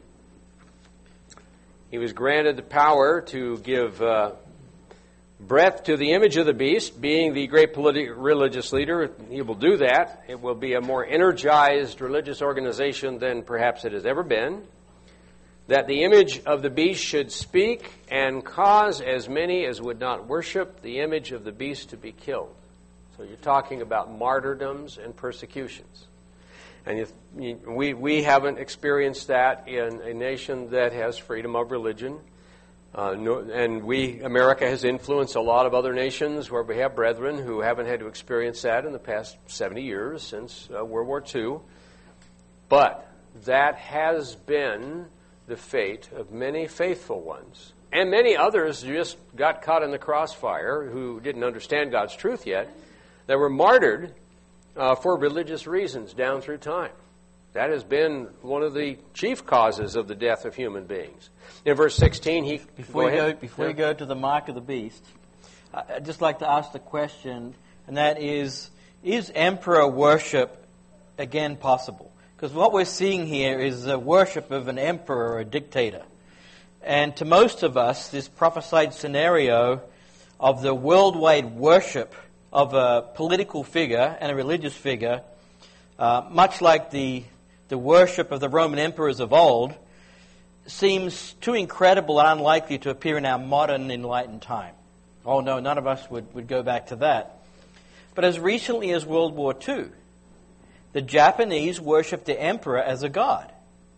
He was granted the power to give uh, breath to the image of the beast, being the great politi- religious leader. He will do that. It will be a more energized religious organization than perhaps it has ever been. That the image of the beast should speak and cause as many as would not worship the image of the beast to be killed. So you're talking about martyrdoms and persecutions. And you, you, we we haven't experienced that in a nation that has freedom of religion. Uh, no, and we, America has influenced a lot of other nations where we have brethren who haven't had to experience that in the past seventy years since uh, World War Two. But that has been the fate of many faithful ones. And many others just got caught in the crossfire who didn't understand God's truth yet, that were martyred Uh, for religious reasons down through time. That has been one of the chief causes of the death of human beings. In verse sixteen, he... Before, go you, ahead. go, before yeah. you go to the mark of the beast, I'd just like to ask the question, and that is, is emperor worship again possible? Because what we're seeing here is the worship of an emperor or a dictator. And to most of us, this prophesied scenario of the worldwide worship of a political figure and a religious figure, uh, much like the the worship of the Roman emperors of old, seems too incredible and unlikely to appear in our modern enlightened time. Oh no, none of us would, would go back to that. But as recently as World War Two, the Japanese worshipped the emperor as a god.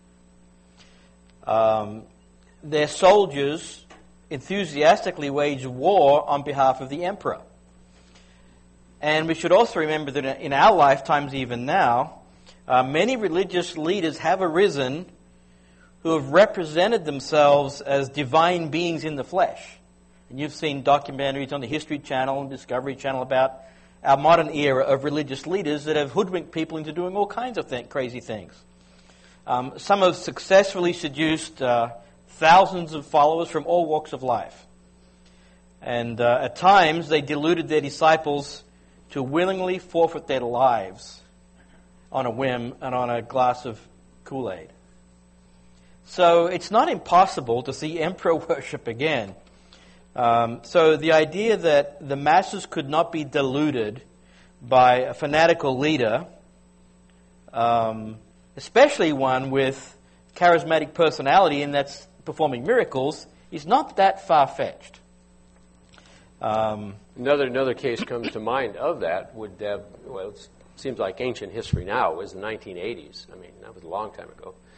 Um, their soldiers enthusiastically waged war on behalf of the emperor. And we should also remember that in our lifetimes, even now, uh, many religious leaders have arisen who have represented themselves as divine beings in the flesh. And you've seen documentaries on the History Channel and Discovery Channel about our modern era of religious leaders that have hoodwinked people into doing all kinds of th- crazy things. Um, some have successfully seduced uh, thousands of followers from all walks of life. And uh, at times, they deluded their disciples to willingly forfeit their lives on a whim and on a glass of Kool-Aid. So it's not impossible to see emperor worship again. Um, so the idea that the masses could not be deluded by a fanatical leader, um, especially one with charismatic personality and that's performing miracles, is not that far-fetched. Um, Another another case comes to mind of that would have, well, it seems like ancient history now. It was the nineteen eighties. I mean, that was a long time ago.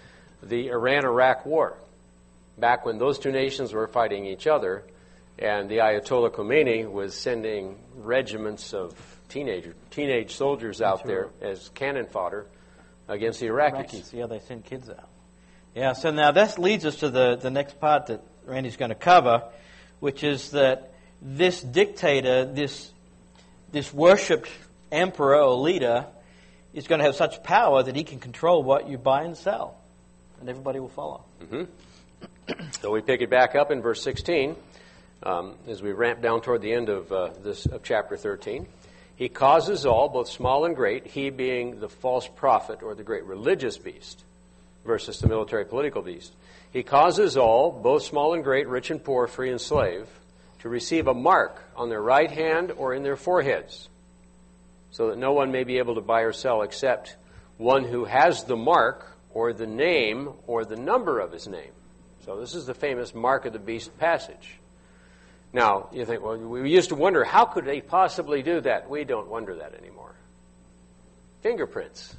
the Iran-Iraq War, back when those two nations were fighting each other, and the Ayatollah Khomeini was sending regiments of teenager, teenage soldiers out there as cannon fodder against the Iraqis. Iraqis. Yeah, they send kids out. Yeah, so now that leads us to the, the next part that Randy's going to cover, which is that this dictator, this this worshipped emperor or leader, is going to have such power that he can control what you buy and sell, and everybody will follow. Mm-hmm. So we pick it back up in verse sixteen, um, as we ramp down toward the end of uh, this of chapter thirteen. He causes all, both small and great, he being the false prophet or the great religious beast versus the military political beast. He causes all, both small and great, rich and poor, free and slave, to receive a mark on their right hand or in their foreheads, so that no one may be able to buy or sell except one who has the mark or the name or the number of his name. So this is the famous mark of the beast passage. Now, you think, well, we used to wonder, how could they possibly do that? We don't wonder that anymore. Fingerprints.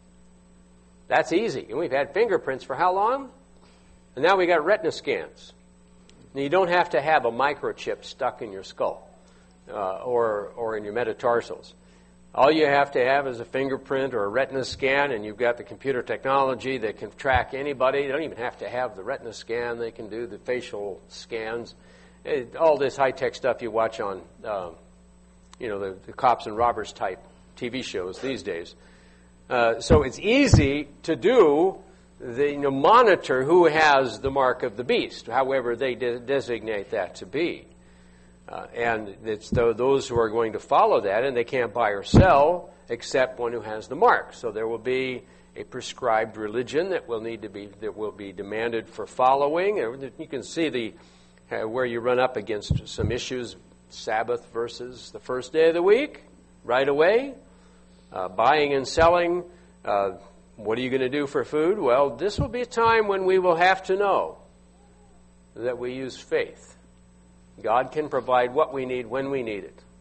That's easy. And we've had fingerprints for how long? And now we got retina scans. Now, you don't have to have a microchip stuck in your skull uh, or or in your metatarsals. All you have to have is a fingerprint or a retina scan, and you've got the computer technology that can track anybody. They don't even have to have the retina scan. They can do the facial scans. It, all this high-tech stuff you watch on, uh, you know, the, the cops and robbers type T V shows these days. Uh, so it's easy to do, the, you know, monitor who has the mark of the beast, however they de- designate that to be. Uh, and it's th- those who are going to follow that, and they can't buy or sell except one who has the mark. So there will be a prescribed religion that will need to be that will be demanded for following. You can see the uh, where you run up against some issues: Sabbath versus the first day of the week, right away. Uh, buying and selling. Uh, what are you going to do for food? Well, this will be a time when we will have to know that we use faith. God can provide what we need when we need it.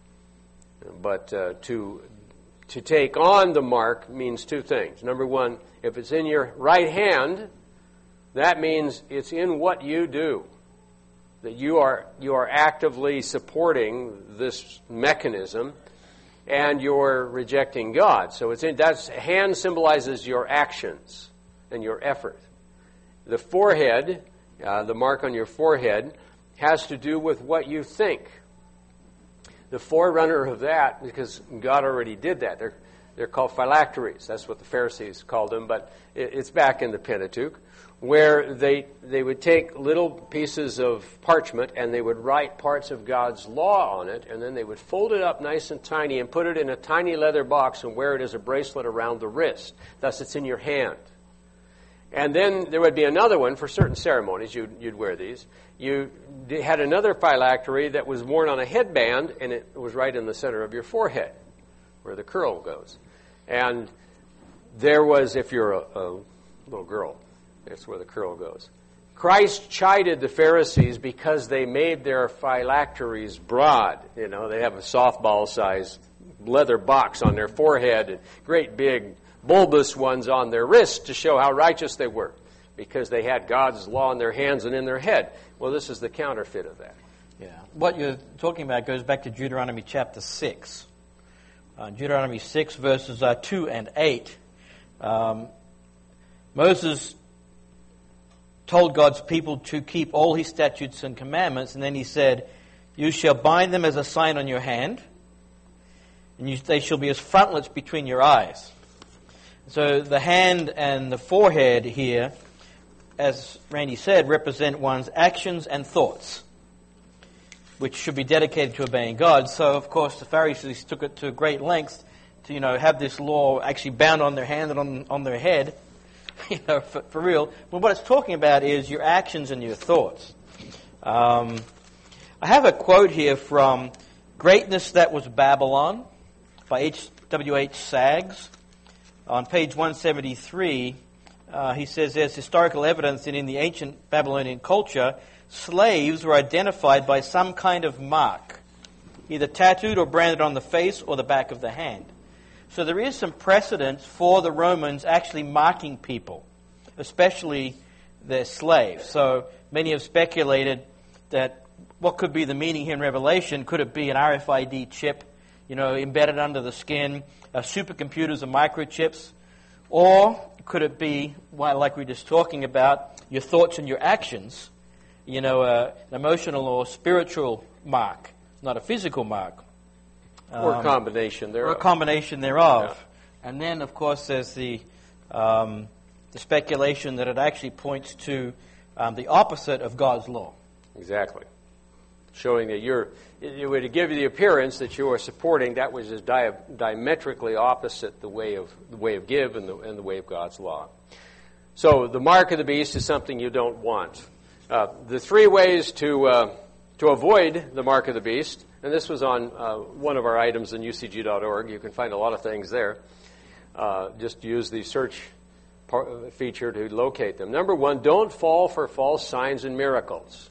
But uh, to to take on the mark means two things. Number one, if it's in your right hand, that means it's in what you do. That you are you are actively supporting this mechanism, and you're rejecting God. So it's in, that's hand symbolizes your actions and your effort. The forehead, uh, the mark on your forehead, has to do with what you think. The forerunner of that, because God already did that, they're, they're called phylacteries. That's what the Pharisees called them, but it, it's back in the Pentateuch, where they they would take little pieces of parchment and they would write parts of God's law on it, and then they would fold it up nice and tiny and put it in a tiny leather box and wear it as a bracelet around the wrist. Thus, it's in your hand. And then there would be another one for certain ceremonies. You'd, you'd wear these. You had another phylactery that was worn on a headband, and it was right in the center of your forehead, where the curl goes. And there was, if you're a, a little girl, that's where the curl goes. Christ chided the Pharisees because they made their phylacteries broad. You know, they have a softball-sized leather box on their forehead and great big bulbous ones on their wrists to show how righteous they were, because they had God's law in their hands and in their head. Well, this is the counterfeit of that. Yeah. What you're talking about goes back to Deuteronomy chapter six. Uh, Deuteronomy six, verses uh, two and eight. Um, Moses told God's people to keep all his statutes and commandments, and then he said, "You shall bind them as a sign on your hand, and you, they shall be as frontlets between your eyes." So the hand and the forehead here, as Randy said, represent one's actions and thoughts, which should be dedicated to obeying God. So, of course, the Pharisees took it to great lengths to, you know, have this law actually bound on their hand and on, on their head, you know, for, for real. But what it's talking about is your actions and your thoughts. Um, I have a quote here from Greatness That Was Babylon by H W H Saggs. On page one seventy-three, uh, he says there's historical evidence that in the ancient Babylonian culture, slaves were identified by some kind of mark, either tattooed or branded on the face or the back of the hand. So there is some precedence for the Romans actually marking people especially their slaves. So many have speculated that what could be the meaning here in Revelation? Could it be an R F I D chip, you know, embedded under the skin, uh, supercomputers or microchips? Or could it be, well, like we were just talking about, your thoughts and your actions, you know, uh, an emotional or spiritual mark, not a physical mark. Um, or a combination thereof. Or a combination thereof. Yeah. And then, of course, there's the, um, the speculation that it actually points to um, the opposite of God's law. Exactly. Showing that you're, it would give you the appearance that you are supporting that which is dia- diametrically opposite the way of the way of give and the, and the way of God's law. So the mark of the beast is something you don't want. Uh, the three ways to uh, to avoid the mark of the beast, and this was on uh, one of our items in U C G dot org. You can find a lot of things there. Uh, just use the search par- feature to locate them. Number one, don't fall for false signs and miracles.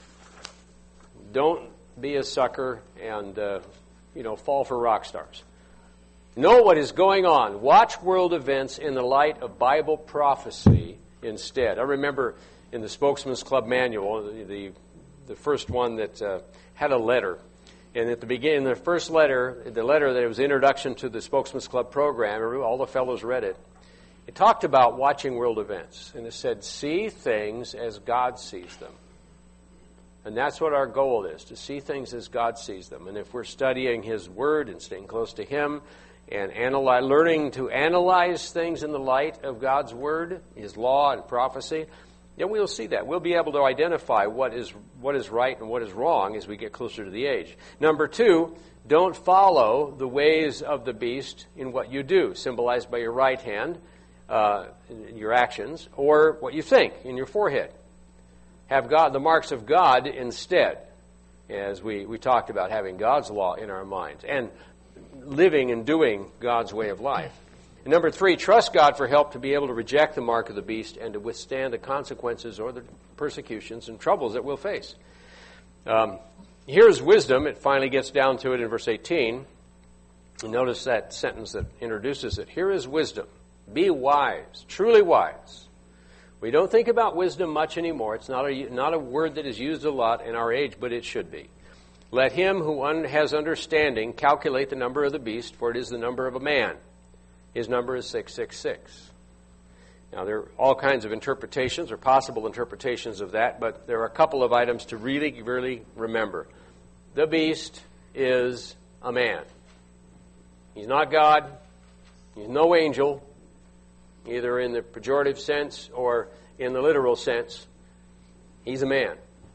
Don't be a sucker and, uh, you know, fall for rock stars. Know what is going on. Watch world events in the light of Bible prophecy instead. I remember in the Spokesman's Club manual, the the, the first one that uh, had a letter. And at the beginning, the first letter, the letter that was introduction to the Spokesman's Club program, all the fellows read it. It talked about watching world events. And it said, see things as God sees them. And that's what our goal is, to see things as God sees them. And if we're studying His Word and staying close to Him and analyze, learning to analyze things in the light of God's Word, His law and prophecy, then we'll see that. We'll be able to identify what is what is right and what is wrong as we get closer to the age. Number two, don't follow the ways of the beast in what you do, symbolized by your right hand, uh, in your actions, or what you think in your forehead. Have God, the marks of God instead, as we, we talked about having God's law in our minds and living and doing God's way of life. And number three, trust God for help to be able to reject the mark of the beast and to withstand the consequences or the persecutions and troubles that we'll face. Um, here's wisdom. It finally gets down to it in verse eighteen. And notice that sentence that introduces it. Here is wisdom. Be wise, truly wise. We don't think about wisdom much anymore. It's not a, not a word that is used a lot in our age, but it should be. Let him who un- has understanding calculate the number of the beast, for it is the number of a man. His number is six six six. Now, there are all kinds of interpretations or possible interpretations of that, but there are a couple of items to really, really remember. The beast is a man. He's not God. He's no angel, either in the pejorative sense or in the literal sense. He's a man.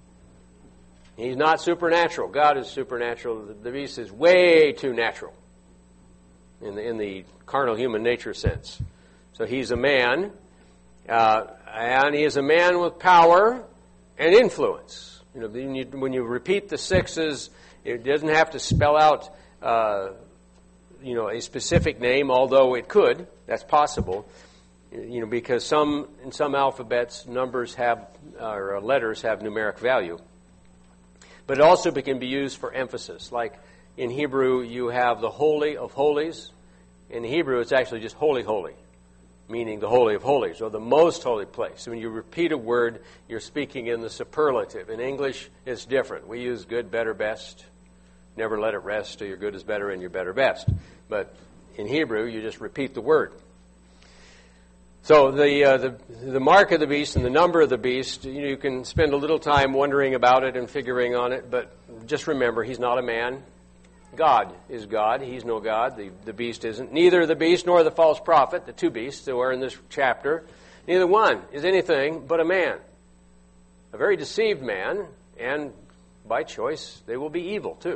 He's not supernatural. God is supernatural. The beast is way too natural in the, in the carnal human nature sense. So he's a man, uh, and he is a man with power and influence. You know, when you, when you repeat the sixes, it doesn't have to spell out, uh, you know, a specific name, although it could. That's possible. You know, because some in some alphabets, numbers have or letters have numeric value. But it also can be used for emphasis. Like in Hebrew, you have the Holy of Holies. In Hebrew, it's actually just Holy, Holy, meaning the Holy of Holies, or the most holy place. When you repeat a word, you're speaking in the superlative. In English, it's different. We use good, better, best. Never let it rest till your good is better and your better best. But in Hebrew, you just repeat the word. So the, uh, the the mark of the beast and the number of the beast, you know, you can spend a little time wondering about it and figuring on it, but just remember, he's not a man. God is God. He's no God. The, the beast isn't. Neither the beast nor the false prophet, the two beasts that are in this chapter, neither one is anything but a man. A very deceived man, and by choice, they will be evil too.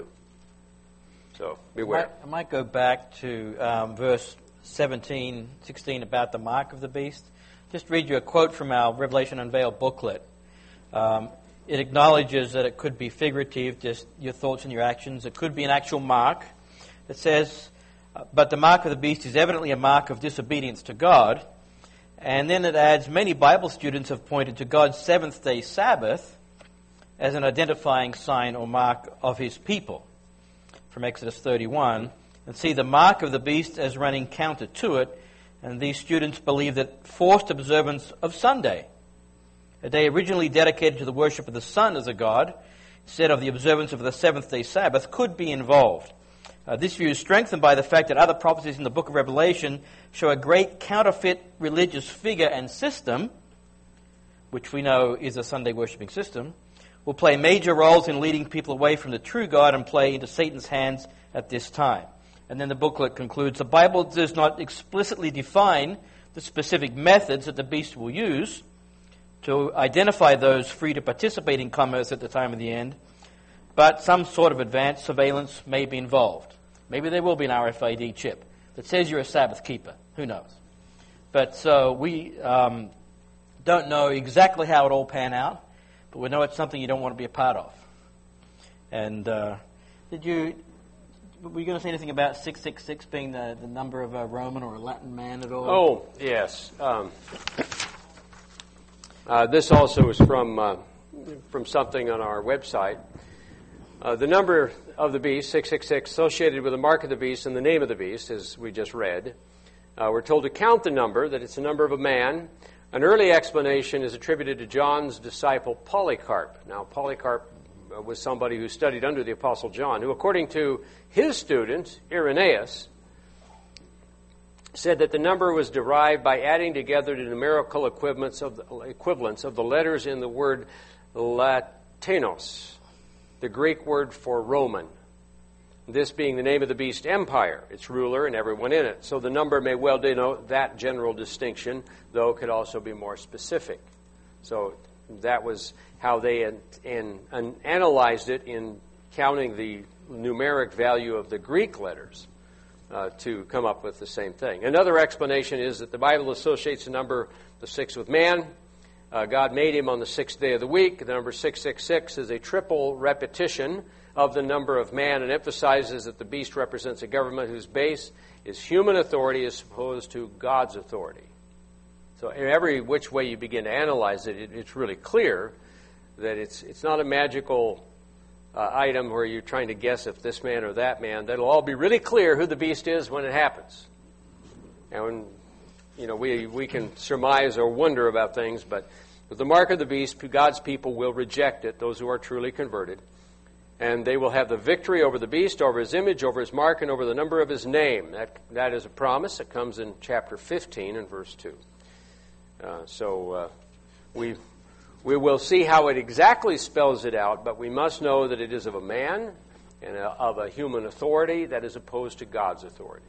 So beware. I might, I might go back to um, verse seventeen, sixteen about the mark of the beast. Just read you a quote from our Revelation Unveiled booklet. Um, it acknowledges that it could be figurative, just your thoughts and your actions. It could be an actual mark. It says, but the mark of the beast is evidently a mark of disobedience to God. And then it adds, many Bible students have pointed to God's seventh-day Sabbath as an identifying sign or mark of His people, from Exodus thirty-one, and see the mark of the beast as running counter to it, And these students believe that forced observance of Sunday, a day originally dedicated to the worship of the sun as a god, instead of the observance of the seventh-day Sabbath, could be involved. Uh, this view is strengthened by the fact that other prophecies in the book of Revelation show a great counterfeit religious figure and system, which we know is a Sunday worshipping system, will play major roles in leading people away from the true God and play into Satan's hands at this time. And then the booklet concludes, the Bible does not explicitly define the specific methods that the beast will use to identify those free to participate in commerce at the time of the end, but some sort of advanced surveillance may be involved. Maybe there will be an R F I D chip that says you're a Sabbath keeper. Who knows? But so we um, don't know exactly how it all pan out, but we know it's something you don't want to be a part of. And uh, did you, were you going to say anything about six six six being the, the number of a Roman or a Latin man at all? Oh, yes. Um, uh, this also is from, uh, from something on our website. Uh, the number of the beast, six six six, associated with the mark of the beast and the name of the beast, as we just read. Uh, we're told to count the number, that it's the number of a man. An early explanation is attributed to John's disciple Polycarp. Now, Polycarp uh, was somebody who studied under the Apostle John, who, according to his student, Irenaeus, said that the number was derived by adding together the numerical equivalents of the, equivalents of the letters in the word Latinos, the Greek word for Roman. This being the name of the beast empire, its ruler, and everyone in it. So the number may well denote that general distinction, though it could also be more specific. So that was how they an, an, an analyzed it in counting the numeric value of the Greek letters uh, to come up with the same thing. Another explanation is that the Bible associates the number the six with man. Uh, God made him on the sixth day of the week. The number six six six is a triple repetition of the number of man and emphasizes that the beast represents a government whose base is human authority as opposed to God's authority. So in every which way you begin to analyze it, it it's really clear that it's it's not a magical uh, item where you're trying to guess if this man or that man. That'll all be really clear who the beast is when it happens. And when, you know, we, we can surmise or wonder about things, but with the mark of the beast, God's people will reject it, those who are truly converted. And they will have the victory over the beast, over his image, over his mark, and over the number of his name. That That is a promise. It comes in chapter fifteen and verse two. Uh, so uh, we we will see how it exactly spells it out, but we must know that it is of a man and a, of a human authority that is opposed to God's authority.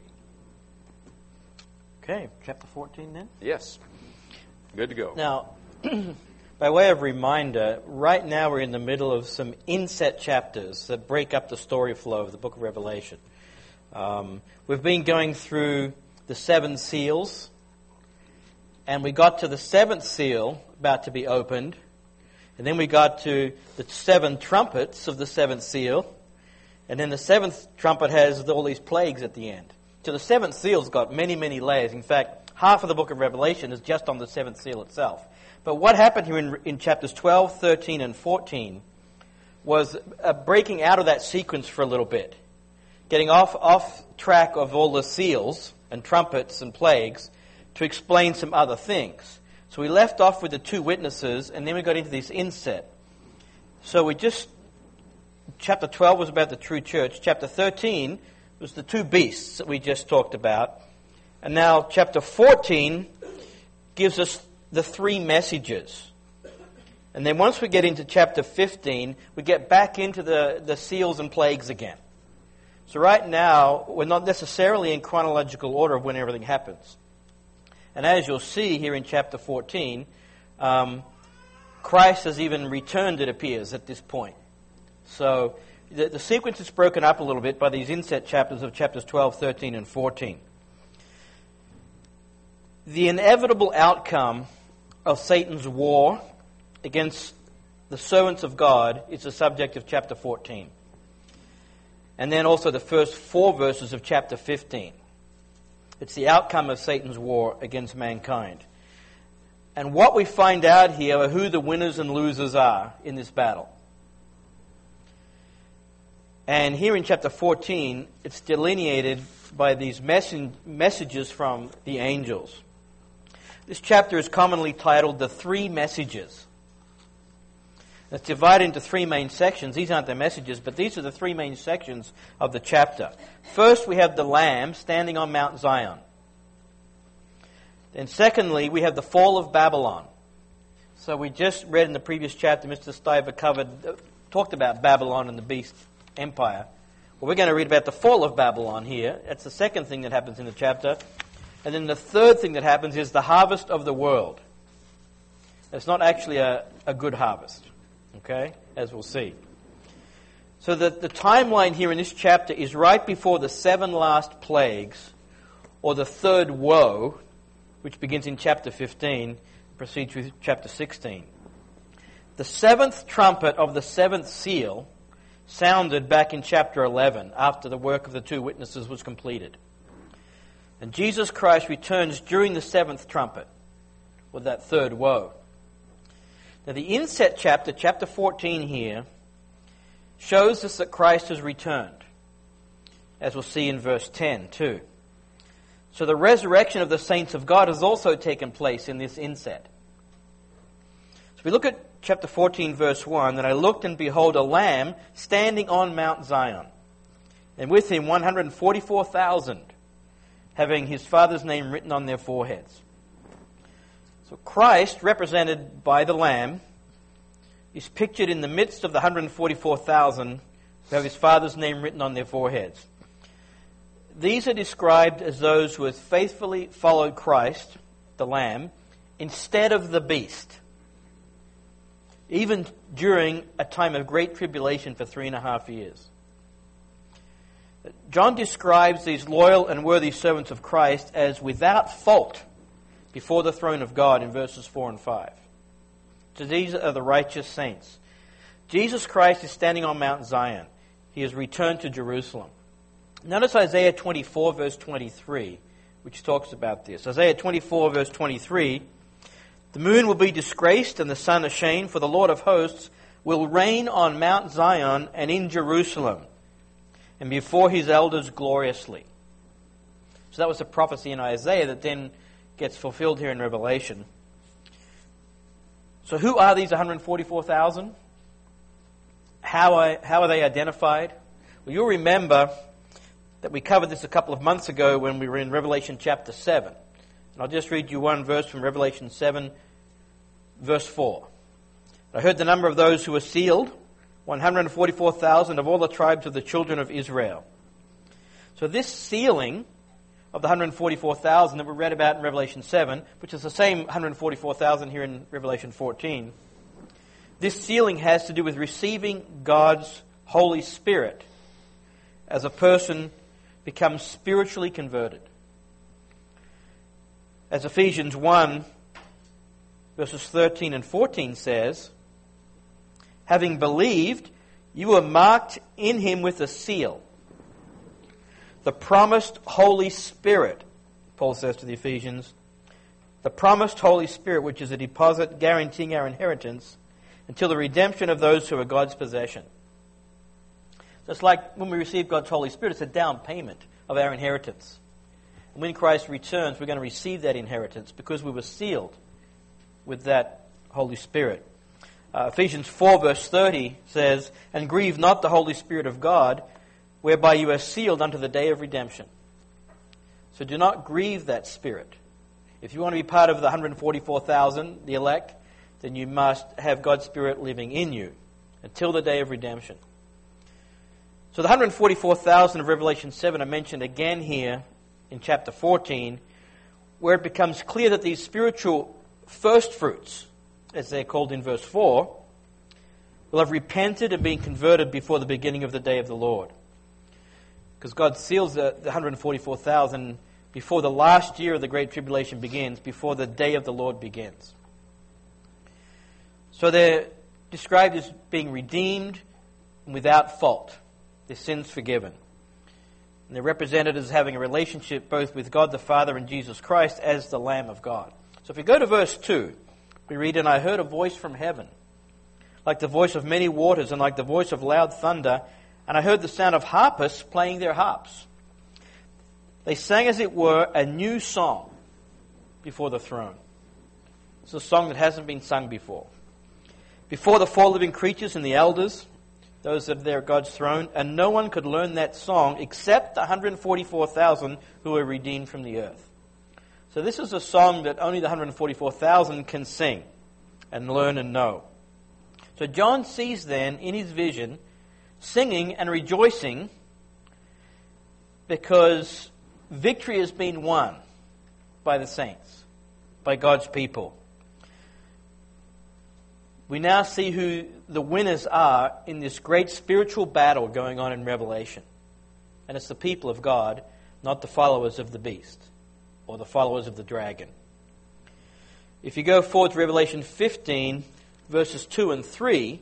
Okay, chapter fourteen then? Yes. Good to go. Now, by way of reminder, right now we're in the middle of some inset chapters that break up the story flow of the book of Revelation. Um, we've been going through the seven seals, and we got to the seventh seal about to be opened, and then we got to the seven trumpets of the seventh seal, and then the seventh trumpet has all these plagues at the end. So the seventh seal's got many, many layers. In fact, half of the book of Revelation is just on the seventh seal itself. But what happened here in, in chapters twelve, thirteen, and fourteen was a breaking out of that sequence for a little bit, getting off, off track of all the seals and trumpets and plagues to explain some other things. So we left off with the two witnesses, and then we got into this inset. So we just, chapter twelve was about the true church. Chapter thirteen was the two beasts that we just talked about. And now chapter fourteen gives us the three messages. And then once we get into chapter fifteen, we get back into the, the seals and plagues again. So right now, we're not necessarily in chronological order of when everything happens. And as you'll see here in chapter fourteen, um, Christ has even returned, it appears, at this point. So the, the sequence is broken up a little bit by these inset chapters of chapters twelve, thirteen, and fourteen. The inevitable outcome of Satan's war against the servants of God is the subject of chapter fourteen. And then also the first four verses of chapter fifteen. It's the outcome of Satan's war against mankind. And what we find out here are who the winners and losers are in this battle. And here in chapter fourteen, it's delineated by these messen- messages from the angels. This chapter is commonly titled The Three Messages. It's divided into three main sections. These aren't the messages, but these are the three main sections of the chapter. First, we have the Lamb standing on Mount Zion. Then secondly, we have the fall of Babylon. So we just read in the previous chapter, Mister Stiver covered, uh, talked about Babylon and the beast empire. Well, we're going to read about the fall of Babylon here. That's the second thing that happens in the chapter. And then the third thing that happens is the harvest of the world. It's not actually a, a good harvest, okay, as we'll see. So the, the timeline here in this chapter is right before the seven last plagues, or the third woe, which begins in chapter fifteen, proceeds through chapter sixteen. The seventh trumpet of the seventh seal sounded back in chapter eleven, after the work of the two witnesses was completed. And Jesus Christ returns during the seventh trumpet, with that third woe. Now the inset chapter, chapter fourteen here, shows us that Christ has returned, as we'll see in verse ten too. So the resurrection of the saints of God has also taken place in this inset. So we look at chapter fourteen, verse one, "And I looked, and behold, a lamb standing on Mount Zion, and with him one hundred forty-four thousand, having his Father's name written on their foreheads." So Christ, represented by the Lamb, is pictured in the midst of the one hundred forty-four thousand who have his Father's name written on their foreheads. These are described as those who have faithfully followed Christ, the Lamb, instead of the beast, even during a time of great tribulation for three and a half years. John describes these loyal and worthy servants of Christ as without fault before the throne of God in verses four and five. So these are the righteous saints. Jesus Christ is standing on Mount Zion. He has returned to Jerusalem. Notice Isaiah twenty-four, verse twenty-three, which talks about this. Isaiah twenty-four, verse twenty-three, "The moon will be disgraced and the sun ashamed, for the Lord of hosts will reign on Mount Zion and in Jerusalem, and before his elders gloriously." So that was a prophecy in Isaiah that then gets fulfilled here in Revelation. So who are these one hundred forty-four thousand? How are, how are they identified? Well, you'll remember that we covered this a couple of months ago when we were in Revelation chapter seven. And I'll just read you one verse from Revelation seven, verse four. "I heard the number of those who were sealed, one hundred forty-four thousand of all the tribes of the children of Israel." So this sealing of the one hundred forty-four thousand that we read about in Revelation seven, which is the same one hundred forty-four thousand here in Revelation fourteen, this sealing has to do with receiving God's Holy Spirit as a person becomes spiritually converted. As Ephesians one, verses thirteen and fourteen says, "Having believed, you were marked in him with a seal, the promised Holy Spirit," Paul says to the Ephesians, "the promised Holy Spirit, which is a deposit guaranteeing our inheritance until the redemption of those who are God's possession." So it's like when we receive God's Holy Spirit, it's a down payment of our inheritance. And when Christ returns, we're going to receive that inheritance because we were sealed with that Holy Spirit. Uh, Ephesians four, verse thirty says, "And grieve not the Holy Spirit of God, whereby you are sealed unto the day of redemption." So do not grieve that Spirit. If you want to be part of the one hundred forty-four thousand, the elect, then you must have God's Spirit living in you until the day of redemption. So the one hundred forty-four thousand of Revelation seven are mentioned again here in chapter fourteen, where it becomes clear that these spiritual first fruits, as they're called in verse four, will have repented and been converted before the beginning of the day of the Lord. Because God seals the one hundred forty-four thousand before the last year of the Great Tribulation begins, before the day of the Lord begins. So they're described as being redeemed and without fault. Their sins forgiven. And they're represented as having a relationship both with God the Father and Jesus Christ as the Lamb of God. So if we go to verse two, we read, "And I heard a voice from heaven, like the voice of many waters and like the voice of loud thunder, and I heard the sound of harpists playing their harps. They sang, as it were, a new song before the throne. It's a song that hasn't been sung before. Before the four living creatures and the elders, those that are there at God's throne, and no one could learn that song except the one hundred forty-four thousand who were redeemed from the earth. So this is a song that only the one hundred forty-four thousand can sing and learn and know. So John sees then in his vision singing and rejoicing because victory has been won by the saints, by God's people. We now see who the winners are in this great spiritual battle going on in Revelation. And it's the people of God, not the followers of the beast or the followers of the dragon. If you go forward to Revelation fifteen, verses two and three,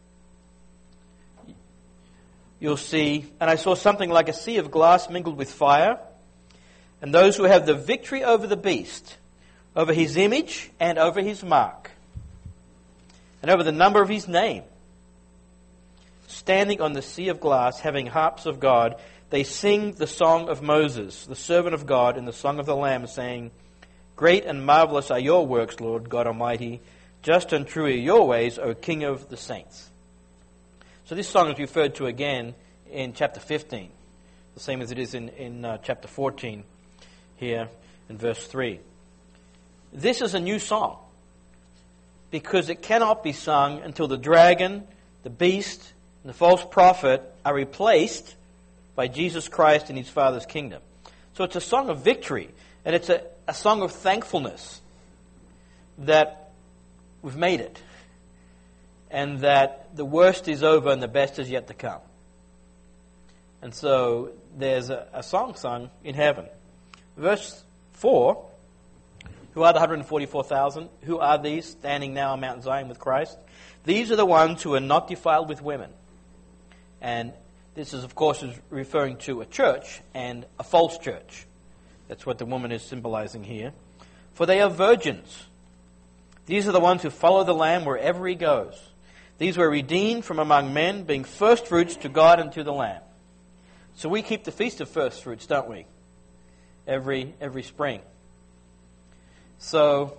you'll see, and I saw something like a sea of glass mingled with fire, and those who have the victory over the beast, over his image and over his mark, and over the number of his name, standing on the sea of glass, having harps of God, they sing the song of Moses, the servant of God, and the song of the Lamb, saying, Great and marvelous are your works, Lord God Almighty. Just and true are your ways, O King of the saints. So this song is referred to again in chapter fifteen, the same as it is in, in uh, chapter fourteen here in verse three. This is a new song, because it cannot be sung until the dragon, the beast, and the false prophet are replaced by Jesus Christ in his Father's kingdom. So it's a song of victory, and it's a, a song of thankfulness that we've made it, and that the worst is over and the best is yet to come. And so there's a, a song sung in heaven. Verse four, who are the one hundred forty-four thousand? Who are these standing now on Mount Zion with Christ? These are the ones who are not defiled with women. And this is, of course, is referring to a church and a false church. That's what the woman is symbolizing here. For they are virgins. These are the ones who follow the Lamb wherever he goes. These were redeemed from among men, being first fruits to God and to the Lamb. So we keep the Feast of First Fruits, don't we? Every every spring. So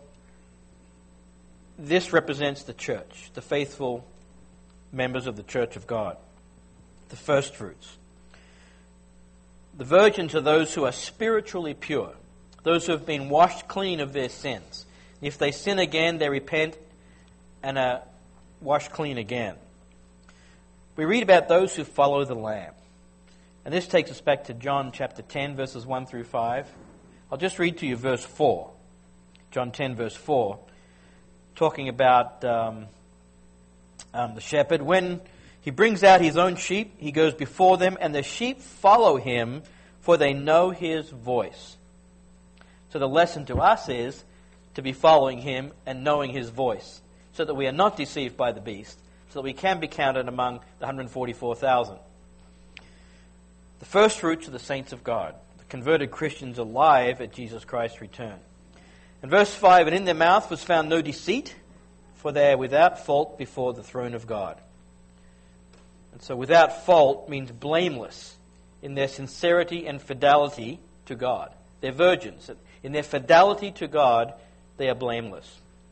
this represents the church, the faithful members of the church of God, the first fruits. The virgins are those who are spiritually pure, those who have been washed clean of their sins. If they sin again, they repent and are washed clean again. We read about those who follow the Lamb. And this takes us back to John chapter ten, verses one through five. I'll just read to you verse four. John ten, verse four, talking about um, um, the shepherd. When he brings out his own sheep, he goes before them, and the sheep follow him, for they know his voice. So the lesson to us is to be following him and knowing his voice, so that we are not deceived by the beast, so that we can be counted among the one hundred forty-four thousand. The first fruits are the saints of God, the converted Christians alive at Jesus Christ's return. In verse five, and in their mouth was found no deceit, for they are without fault before the throne of God. And so without fault means blameless in their sincerity and fidelity to God. They're virgins. In their fidelity to God, they are blameless.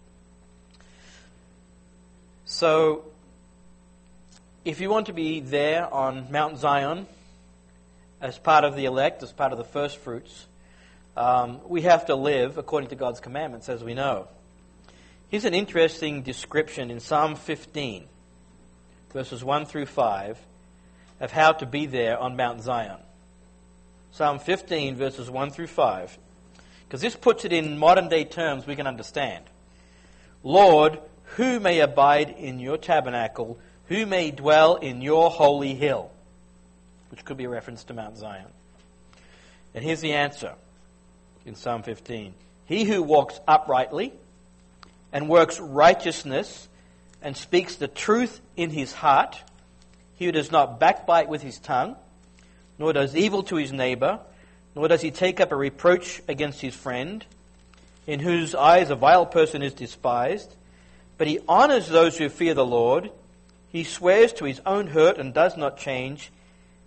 So, if you want to be there on Mount Zion as part of the elect, as part of the first fruits, um, we have to live according to God's commandments, as we know. Here's an interesting description in Psalm fifteen, verses one through five, of how to be there on Mount Zion. Psalm fifteen, verses one through five. Because this puts it in modern day terms we can understand. Lord, who may abide in your tabernacle? Who may dwell in your holy hill? Which could be a reference to Mount Zion. And here's the answer in Psalm fifteen. He who walks uprightly and works righteousness and speaks the truth in his heart, he who does not backbite with his tongue, nor does evil to his neighbor, nor does he take up a reproach against his friend, in whose eyes a vile person is despised, but he honors those who fear the Lord. He swears to his own hurt and does not change.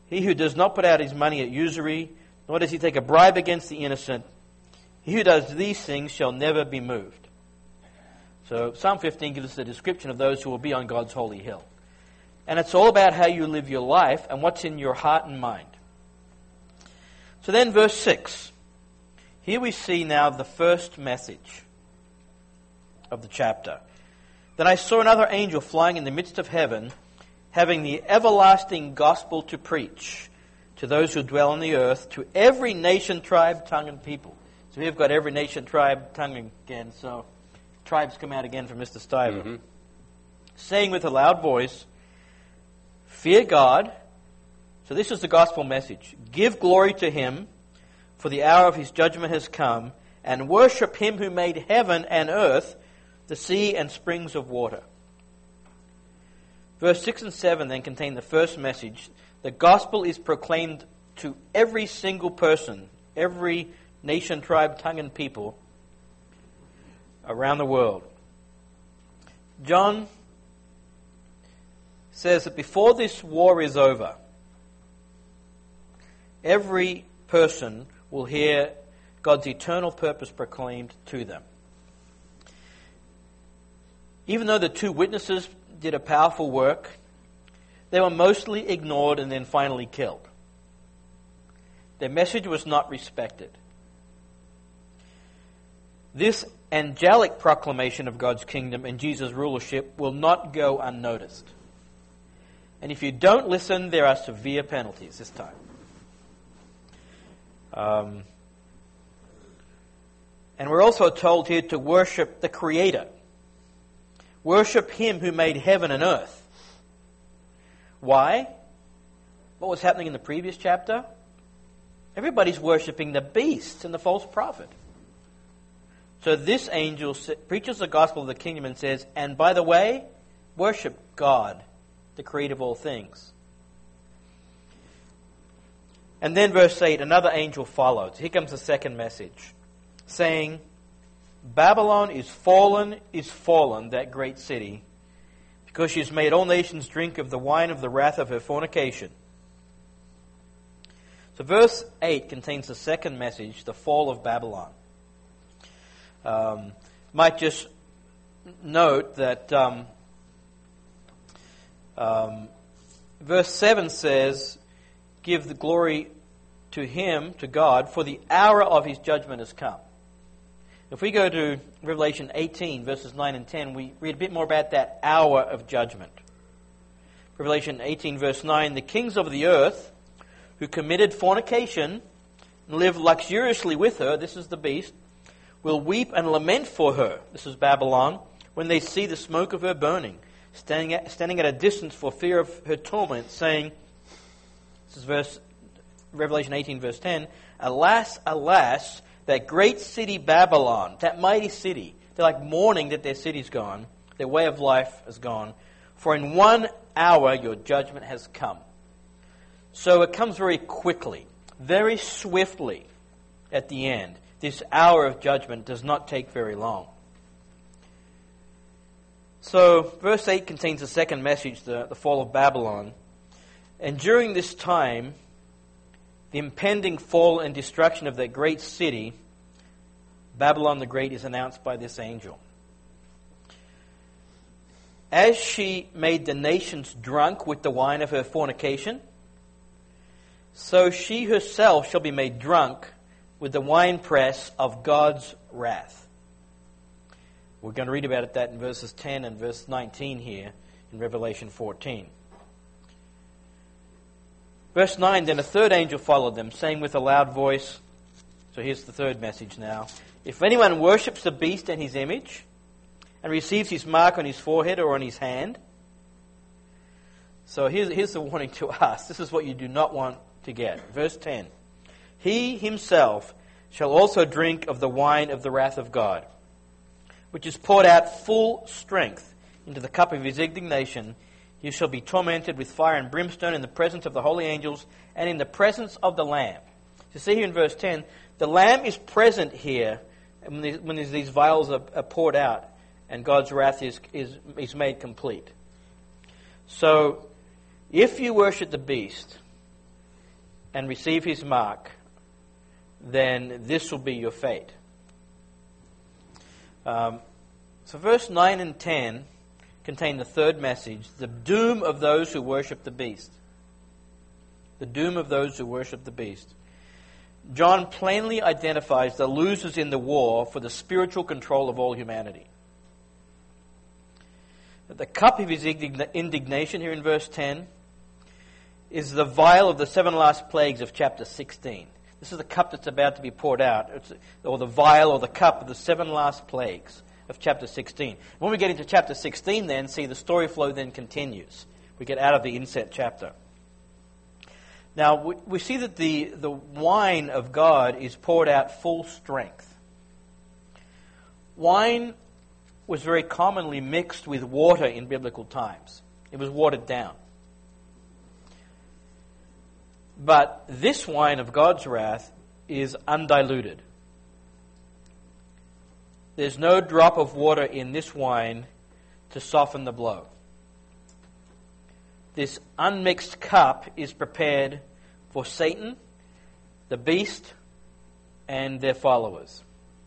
He who does not put out his money at usury, nor does he take a bribe against the innocent, he who does these things shall never be moved. So Psalm fifteen gives us a description of those who will be on God's holy hill. And it's all about how you live your life and what's in your heart and mind. So then verse six. Here we see now the first message of the chapter. Then I saw another angel flying in the midst of heaven, having the everlasting gospel to preach to those who dwell on the earth, to every nation, tribe, tongue, and people. So we've got every nation, tribe, tongue again. So tribes come out again from Mister Stiver. Mm-hmm. Saying with a loud voice, fear God. So this is the gospel message. Give glory to Him, for the hour of His judgment has come, and worship Him who made heaven and earth, the sea and springs of water. Verse six and seven then contain the first message. The gospel is proclaimed to every single person, every nation, tribe, tongue, and people around the world. John says that before this war is over, every person will hear God's eternal purpose proclaimed to them. Even though the two witnesses did a powerful work, they were mostly ignored and then finally killed. Their message was not respected. This angelic proclamation of God's kingdom and Jesus' rulership will not go unnoticed. And if you don't listen, there are severe penalties this time. Um, and we're also told here to worship the Creator. Worship Him who made heaven and earth. Why? What was happening in the previous chapter? Everybody's worshipping the beast and the false prophet. So this angel preaches the gospel of the kingdom and says, and by the way, worship God, the creator of all things. And then verse eight, another angel follows. Here comes the second message, saying, Babylon is fallen, is fallen, that great city, because she has made all nations drink of the wine of the wrath of her fornication. So verse eight contains the second message, the fall of Babylon. Um, might just note that um, um, verse seven says, give the glory to Him, to God, for the hour of His judgment has come. If we go to Revelation eighteen, verses nine and ten, we read a bit more about that hour of judgment. Revelation eighteen, verse nine, the kings of the earth who committed fornication and lived luxuriously with her, this is the beast, will weep and lament for her, this is Babylon, when they see the smoke of her burning, standing at, standing at a distance for fear of her torment, saying, this is verse Revelation eighteen, verse ten, alas, alas, that great city Babylon, that mighty city. They're like mourning that their city's gone, their way of life has gone. For in one hour your judgment has come. So it comes very quickly, very swiftly at the end. This hour of judgment does not take very long. So verse eight contains the second message, the, the fall of Babylon. And during this time, the impending fall and destruction of that great city, Babylon the Great, is announced by this angel. As she made the nations drunk with the wine of her fornication, so she herself shall be made drunk with the winepress of God's wrath. We're going to read about that in verses ten and verse nineteen here in Revelation fourteen. Verse nine, then a third angel followed them, saying with a loud voice, so here's the third message now, if anyone worships the beast and his image, and receives his mark on his forehead or on his hand. So here's, here's the warning to us. This is what you do not want to get. Verse ten, he himself shall also drink of the wine of the wrath of God, which is poured out full strength into the cup of his indignation. You shall be tormented with fire and brimstone in the presence of the holy angels and in the presence of the Lamb. You see here in verse ten, the Lamb is present here when these, when these vials are, are poured out and God's wrath is, is, is made complete. So, if you worship the beast, and receive his mark, then this will be your fate. Um, so verse nine and ten contain the third message, the doom of those who worship the beast. The doom of those who worship the beast. John plainly identifies the losers in the war for the spiritual control of all humanity. The cup of his indignation here in verse ten is the vial of the seven last plagues of chapter sixteen. This is the cup that's about to be poured out, it's, or the vial or the cup of the seven last plagues of chapter sixteen. When we get into chapter sixteen then, see the story flow then continues. We get out of the inset chapter. Now, we, we see that the, the wine of God is poured out full strength. Wine was very commonly mixed with water in biblical times. It was watered down. But this wine of God's wrath is undiluted. There's no drop of water in this wine to soften the blow. This unmixed cup is prepared for Satan, the beast, and their followers.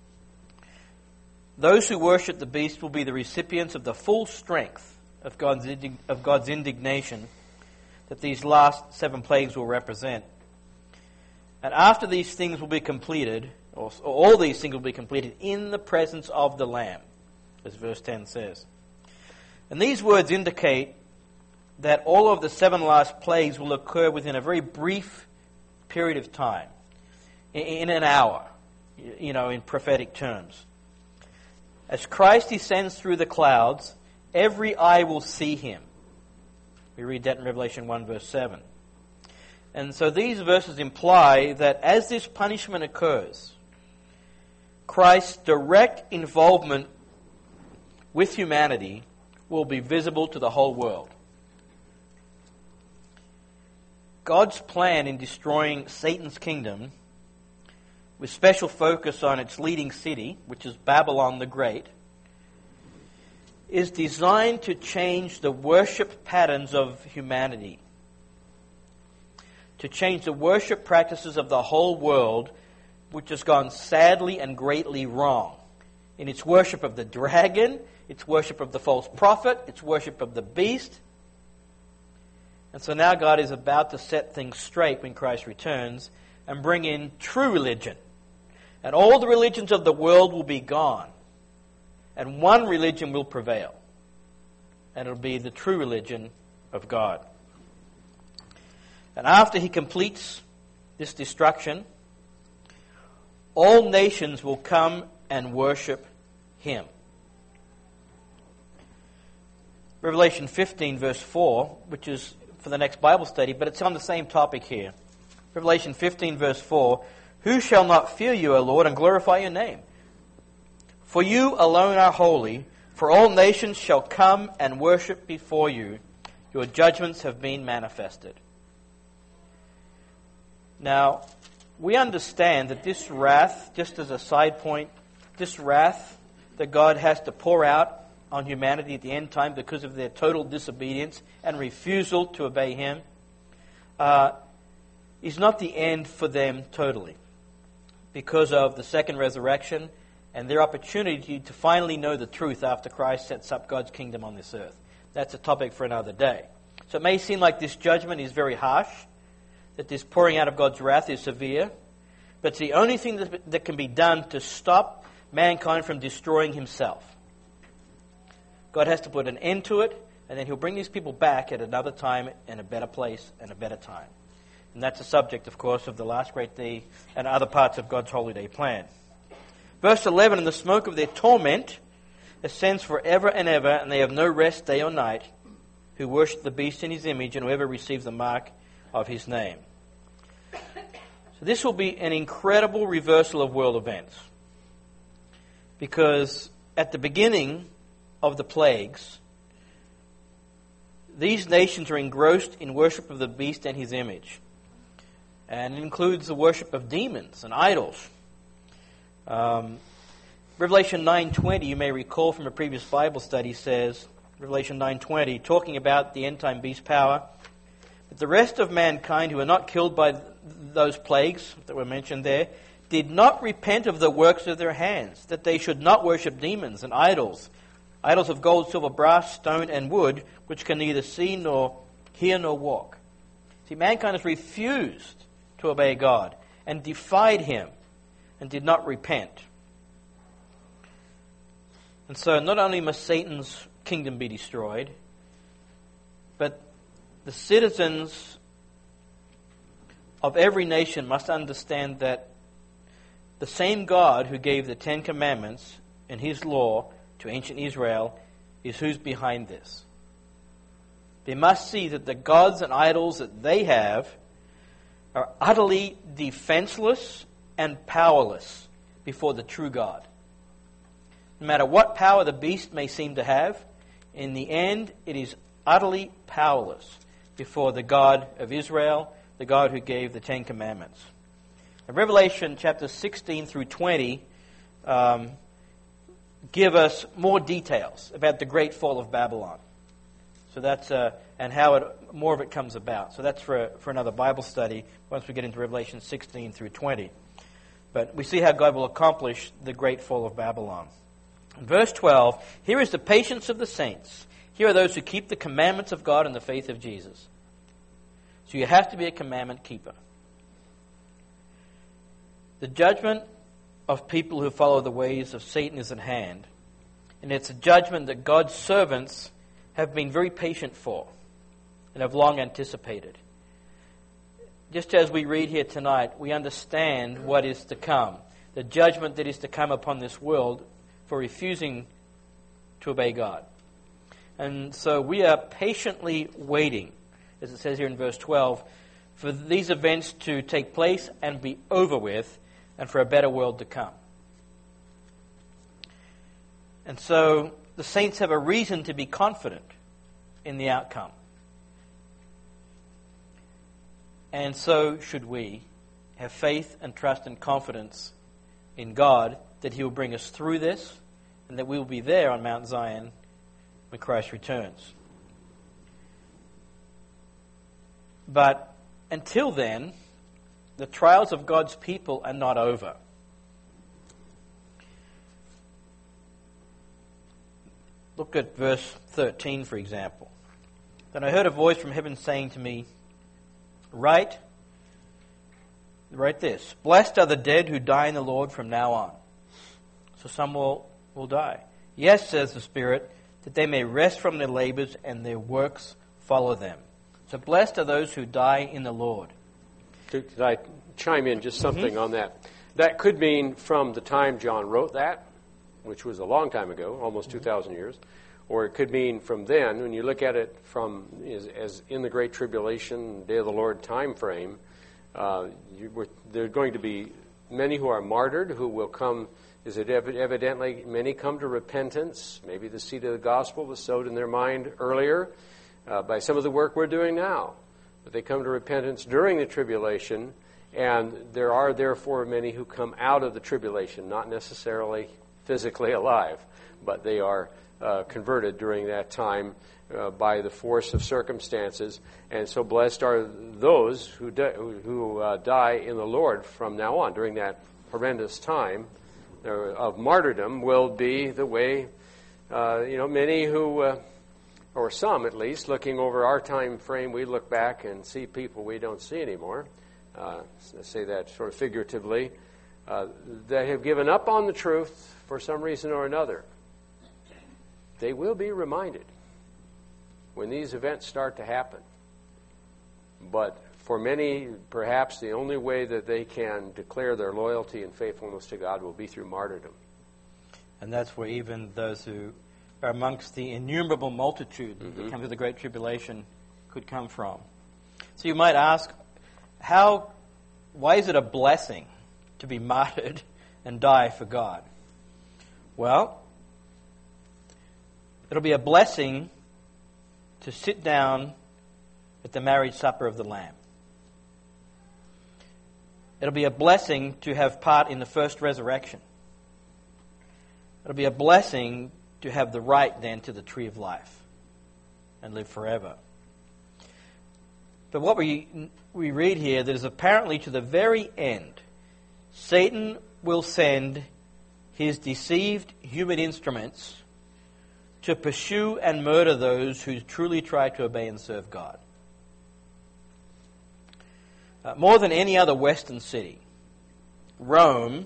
Those who worship the beast will be the recipients of the full strength of God's, of God's indignation that these last seven plagues will represent. And after these things will be completed, or all these things will be completed in the presence of the Lamb, as verse ten says. And these words indicate that all of the seven last plagues will occur within a very brief period of time, in an hour, you know, in prophetic terms. As Christ descends through the clouds, every eye will see him. We read that in Revelation one verse seven. And so these verses imply that as this punishment occurs, Christ's direct involvement with humanity will be visible to the whole world. God's plan in destroying Satan's kingdom, with special focus on its leading city, which is Babylon the Great, is designed to change the worship patterns of humanity, to change the worship practices of the whole world, which has gone sadly and greatly wrong in its worship of the dragon, its worship of the false prophet, its worship of the beast. And so now God is about to set things straight when Christ returns and bring in true religion. And all the religions of the world will be gone. And one religion will prevail. And it will be the true religion of God. And after he completes this destruction, all nations will come and worship him. Revelation fifteen verse four, which is for the next Bible study, but it's on the same topic here. Revelation fifteen verse four, who shall not fear you, O Lord, and glorify your name? For you alone are holy, for all nations shall come and worship before you. Your judgments have been manifested. Now, we understand that this wrath, just as a side point, this wrath that God has to pour out on humanity at the end time because of their total disobedience and refusal to obey him, uh, is not the end for them totally, because of the second resurrection and their opportunity to finally know the truth after Christ sets up God's kingdom on this earth. That's a topic for another day. So it may seem like this judgment is very harsh, that this pouring out of God's wrath is severe, but it's the only thing that, that can be done to stop mankind from destroying himself. God has to put an end to it, and then he'll bring these people back at another time and a better place and a better time. And that's the subject, of course, of the last great day and other parts of God's holy day plan. Verse eleven, and the smoke of their torment ascends forever and ever, and they have no rest day or night, who worship the beast in his image, and whoever receives the mark of his name. So this will be an incredible reversal of world events. Because at the beginning of the plagues, these nations are engrossed in worship of the beast and his image. And it includes the worship of demons and idols. Um, Revelation nine twenty, you may recall from a previous Bible study, says, Revelation nine twenty, talking about the end-time beast power, But the rest of mankind who were not killed by th- those plagues that were mentioned there did not repent of the works of their hands, that they should not worship demons and idols, idols of gold, silver, brass, stone, and wood, which can neither see nor hear nor walk. See, mankind has refused to obey God and defied him and did not repent. And so not only must Satan's kingdom be destroyed, but the citizens of every nation must understand that the same God who gave the Ten Commandments and His law to ancient Israel is who's behind this. They must see that the gods and idols that they have are utterly defenseless and powerless before the true God. No matter what power the beast may seem to have, in the end it is utterly powerless before the God of Israel, the God who gave the Ten Commandments. In Revelation chapters sixteen through twenty um, give us more details about the great fall of Babylon. So that's uh, and how it, more of it comes about. So that's for for another Bible study once we get into Revelation sixteen through twenty. But we see how God will accomplish the great fall of Babylon. In verse twelve, here is the patience of the saints. Here are those who keep the commandments of God and the faith of Jesus. So you have to be a commandment keeper. The judgment of people who follow the ways of Satan is at hand. And it's a judgment that God's servants have been very patient for and have long anticipated. Just as we read here tonight, we understand what is to come. The judgment that is to come upon this world for refusing to obey God. And so we are patiently waiting, as it says here in verse twelve, for these events to take place and be over with, and for a better world to come. And so the saints have a reason to be confident in the outcome. And so should we have faith and trust and confidence in God that He will bring us through this and that we will be there on Mount Zion when Christ returns. But until then, the trials of God's people are not over. Look at verse thirteen, for example. Then I heard a voice from heaven saying to me, Write, write this, Blessed are the dead who die in the Lord from now on. So some will, will die. Yes, says the Spirit, that they may rest from their labors and their works follow them. So blessed are those who die in the Lord. Could I chime in just something Mm-hmm. on that? That could mean from the time John wrote that, which was a long time ago, almost two thousand years, or it could mean from then, when you look at it from as, as in the Great Tribulation, Day of the Lord time frame, uh, you were, there are going to be many who are martyred, who will come, is it ev- evidently many come to repentance. Maybe the seed of the gospel was sowed in their mind earlier uh, by some of the work we're doing now. But they come to repentance during the tribulation, and there are therefore many who come out of the tribulation, not necessarily physically alive, but they are uh, converted during that time uh, by the force of circumstances. And so blessed are those who di- who uh, die in the Lord from now on. During that horrendous time uh, of martyrdom will be the way, uh, you know, many who... Uh, or some at least, looking over our time frame, we look back and see people we don't see anymore. Uh, I say that sort of figuratively. Uh, that have given up on the truth for some reason or another. They will be reminded when these events start to happen. But for many, perhaps the only way that they can declare their loyalty and faithfulness to God will be through martyrdom. And that's where even those who are amongst the innumerable multitude Mm-hmm. that come to the Great Tribulation could come from. So you might ask, how, why is it a blessing to be martyred and die for God? Well, it'll be a blessing to sit down at the marriage supper of the Lamb. It'll be a blessing to have part in the first resurrection. It'll be a blessing to have the right then to the tree of life and live forever. But what we we read here, that is apparently to the very end, Satan will send his deceived human instruments to pursue and murder those who truly try to obey and serve God. Uh, more than any other Western city, Rome,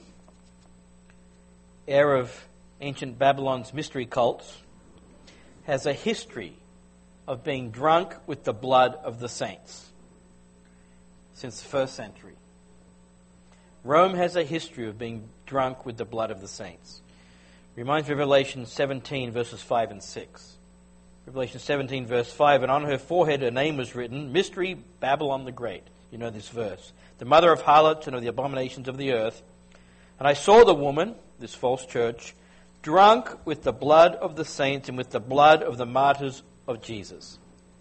heir of ancient Babylon's mystery cults, has a history of being drunk with the blood of the saints since the first century. Rome has a history of being drunk with the blood of the saints. Reminds me of Revelation seventeen, verses five and six. Revelation seventeen, verse five, and on her forehead her name was written, Mystery Babylon the Great. You know this verse. The mother of harlots and of the abominations of the earth. And I saw the woman, this false church, drunk with the blood of the saints and with the blood of the martyrs of Jesus.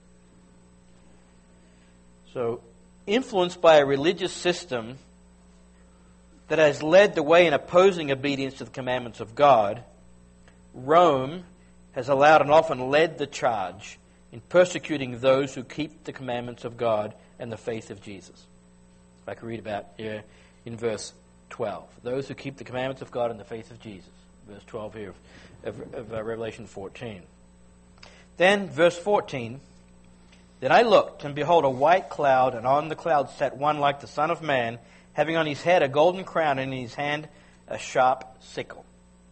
So, influenced by a religious system that has led the way in opposing obedience to the commandments of God, Rome has allowed and often led the charge in persecuting those who keep the commandments of God and the faith of Jesus. I can read about here in verse twelve. Those who keep the commandments of God and the faith of Jesus. Verse twelve here of, of, of uh, Revelation fourteen. Then, verse fourteen, Then I looked, and behold, a white cloud, and on the cloud sat one like the Son of Man, having on his head a golden crown, and in his hand a sharp sickle.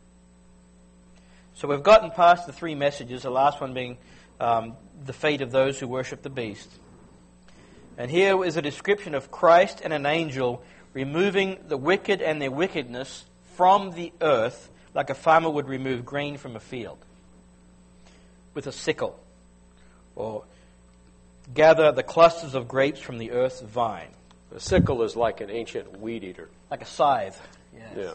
So we've gotten past the three messages, the last one being um, the fate of those who worship the beast. And here is a description of Christ and an angel removing the wicked and their wickedness from the earth, like a farmer would remove grain from a field with a sickle, or gather the clusters of grapes from the earth's vine. A sickle is like an ancient weed eater. Like a scythe. Yes. Yeah.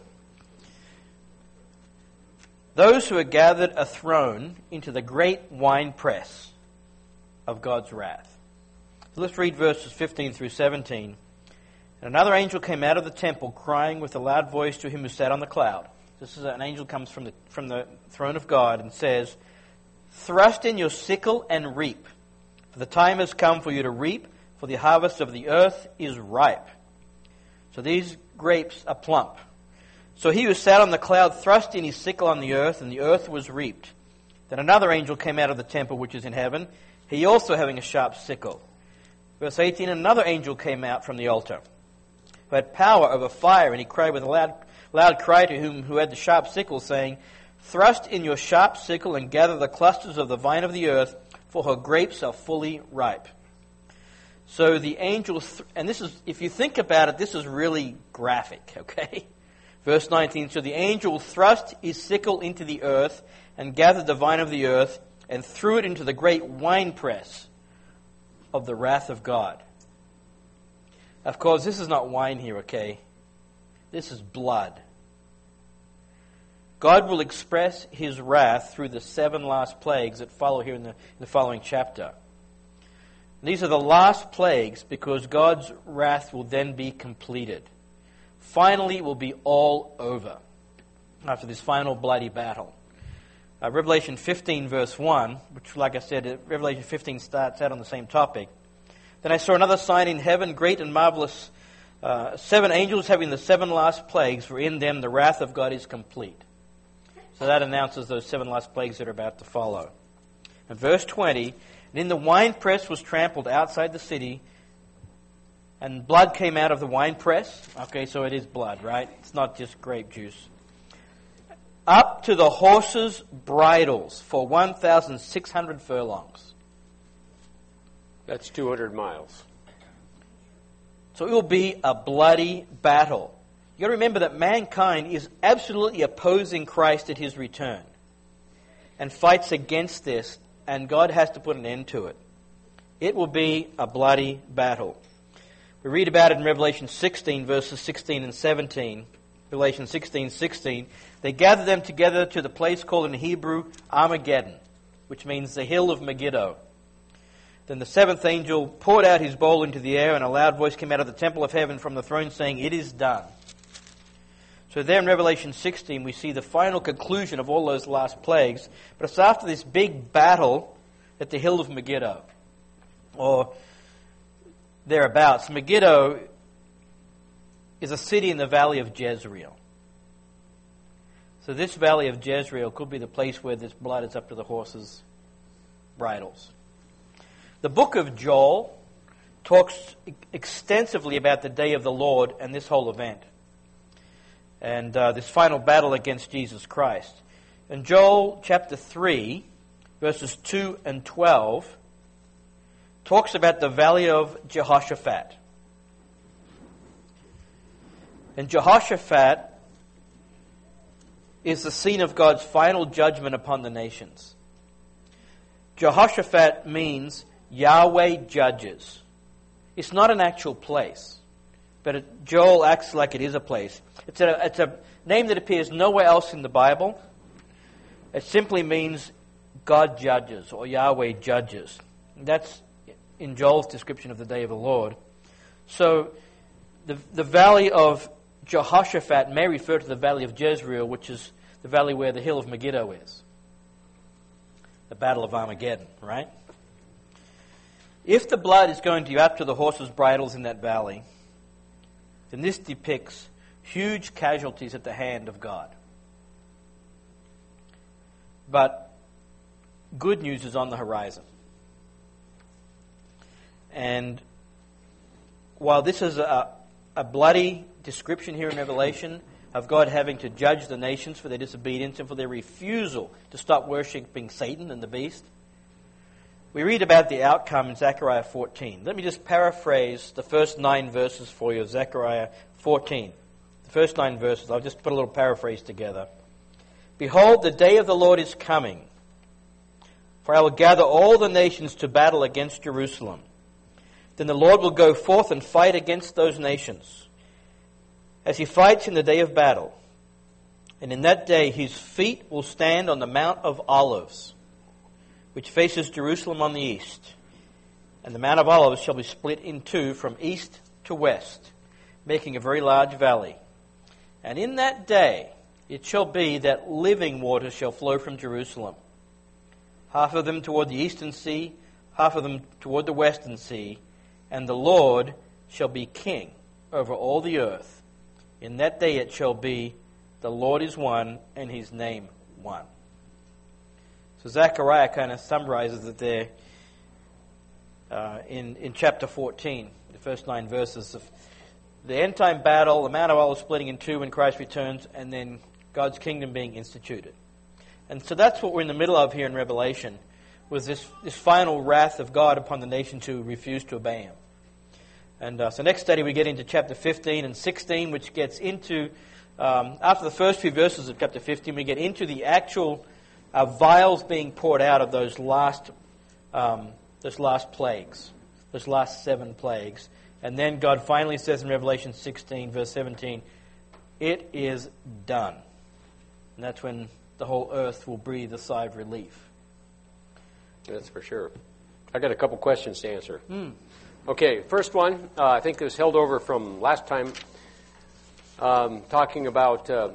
Those who are gathered are thrown into the great winepress of God's wrath. So let's read verses fifteen through seventeen. And another angel came out of the temple, crying with a loud voice to him who sat on the cloud. This is an angel comes from the from the throne of God and says, Thrust in your sickle and reap, for the time has come for you to reap, for the harvest of the earth is ripe. So these grapes are plump. So he who sat on the cloud thrust in his sickle on the earth, and the earth was reaped. Then another angel came out of the temple which is in heaven, he also having a sharp sickle. Verse eighteen, another angel came out from the altar, who had power over fire, and he cried with a loud, loud cry to him who had the sharp sickle, saying, Thrust in your sharp sickle and gather the clusters of the vine of the earth, for her grapes are fully ripe. So the angel, th- and this is, if you think about it, this is really graphic, okay? Verse nineteen, so the angel thrust his sickle into the earth and gathered the vine of the earth and threw it into the great winepress of the wrath of God. Of course, this is not wine here, okay? This is blood. God will express his wrath through the seven last plagues that follow here in the, in the following chapter. And these are the last plagues because God's wrath will then be completed. Finally, it will be all over after this final bloody battle. Uh, Revelation fifteen, verse one, which, like I said, Revelation fifteen starts out on the same topic. Then I saw another sign in heaven, great and marvelous, uh, seven angels having the seven last plagues, for in them the wrath of God is complete. So that announces those seven last plagues that are about to follow. And verse twenty, and in the winepress was trampled outside the city, and blood came out of the winepress. Okay, so it is blood, right? It's not just grape juice. Up to the horses' bridles for one thousand six hundred furlongs. That's two hundred miles. So it will be a bloody battle. You've got to remember that mankind is absolutely opposing Christ at his return and fights against this, and God has to put an end to it. It will be a bloody battle. We read about it in Revelation sixteen, verses sixteen and seventeen. Revelation sixteen, sixteen. They gathered them together to the place called in Hebrew Armageddon, which means the hill of Megiddo. Then the seventh angel poured out his bowl into the air, and a loud voice came out of the temple of heaven from the throne saying, It is done. So there in Revelation sixteen we see the final conclusion of all those last plagues. But it's after this big battle at the hill of Megiddo. Or thereabouts. Megiddo is a city in the valley of Jezreel. So this valley of Jezreel could be the place where this blood is up to the horses' bridles. The book of Joel talks extensively about the day of the Lord and this whole event, and uh, this final battle against Jesus Christ. In Joel chapter three, verses two and twelve, talks about the valley of Jehoshaphat. And Jehoshaphat is the scene of God's final judgment upon the nations. Jehoshaphat means Yahweh judges. It's not an actual place, but it, Joel acts like it is a place. It's a, it's a name that appears nowhere else in the Bible. It simply means God judges, or Yahweh judges. That's in Joel's description of the day of the Lord. So the, the valley of Jehoshaphat may refer to the valley of Jezreel, which is the valley where the hill of Megiddo is. The battle of Armageddon, right? If the blood is going to be up to the horses' bridles in that valley, then this depicts huge casualties at the hand of God. But good news is on the horizon. And while this is a, a bloody description here in Revelation of God having to judge the nations for their disobedience and for their refusal to stop worshipping Satan and the beast, we read about the outcome in Zechariah fourteen. Let me just paraphrase the first nine verses for you of Zechariah fourteen. The first nine verses, I'll just put a little paraphrase together. Behold, the day of the Lord is coming, for I will gather all the nations to battle against Jerusalem. Then the Lord will go forth and fight against those nations, as he fights in the day of battle. And in that day his feet will stand on the Mount of Olives, which faces Jerusalem on the east. And the Mount of Olives shall be split in two from east to west, making a very large valley. And in that day it shall be that living waters shall flow from Jerusalem, half of them toward the eastern sea, half of them toward the western sea, and the Lord shall be king over all the earth. In that day it shall be, the Lord is one, and his name one. So Zechariah kind of summarizes it there uh, in, in chapter fourteen, the first nine verses of the end-time battle, the Mount of Olives splitting in two when Christ returns, and then God's kingdom being instituted. And so that's what we're in the middle of here in Revelation, was this, this final wrath of God upon the nations who refuse to obey him. And uh, so next study we get into chapter fifteen and sixteen, which gets into, um, after the first few verses of chapter fifteen, we get into the actual uh, vials being poured out of those last, um, those last plagues, those last seven plagues. And then God finally says in Revelation sixteen, verse seventeen, it is done. And that's when the whole earth will breathe a sigh of relief. That's for sure. I got a couple questions to answer. Hmm. Okay, first one, uh, I think it was held over from last time, um, talking about, uh,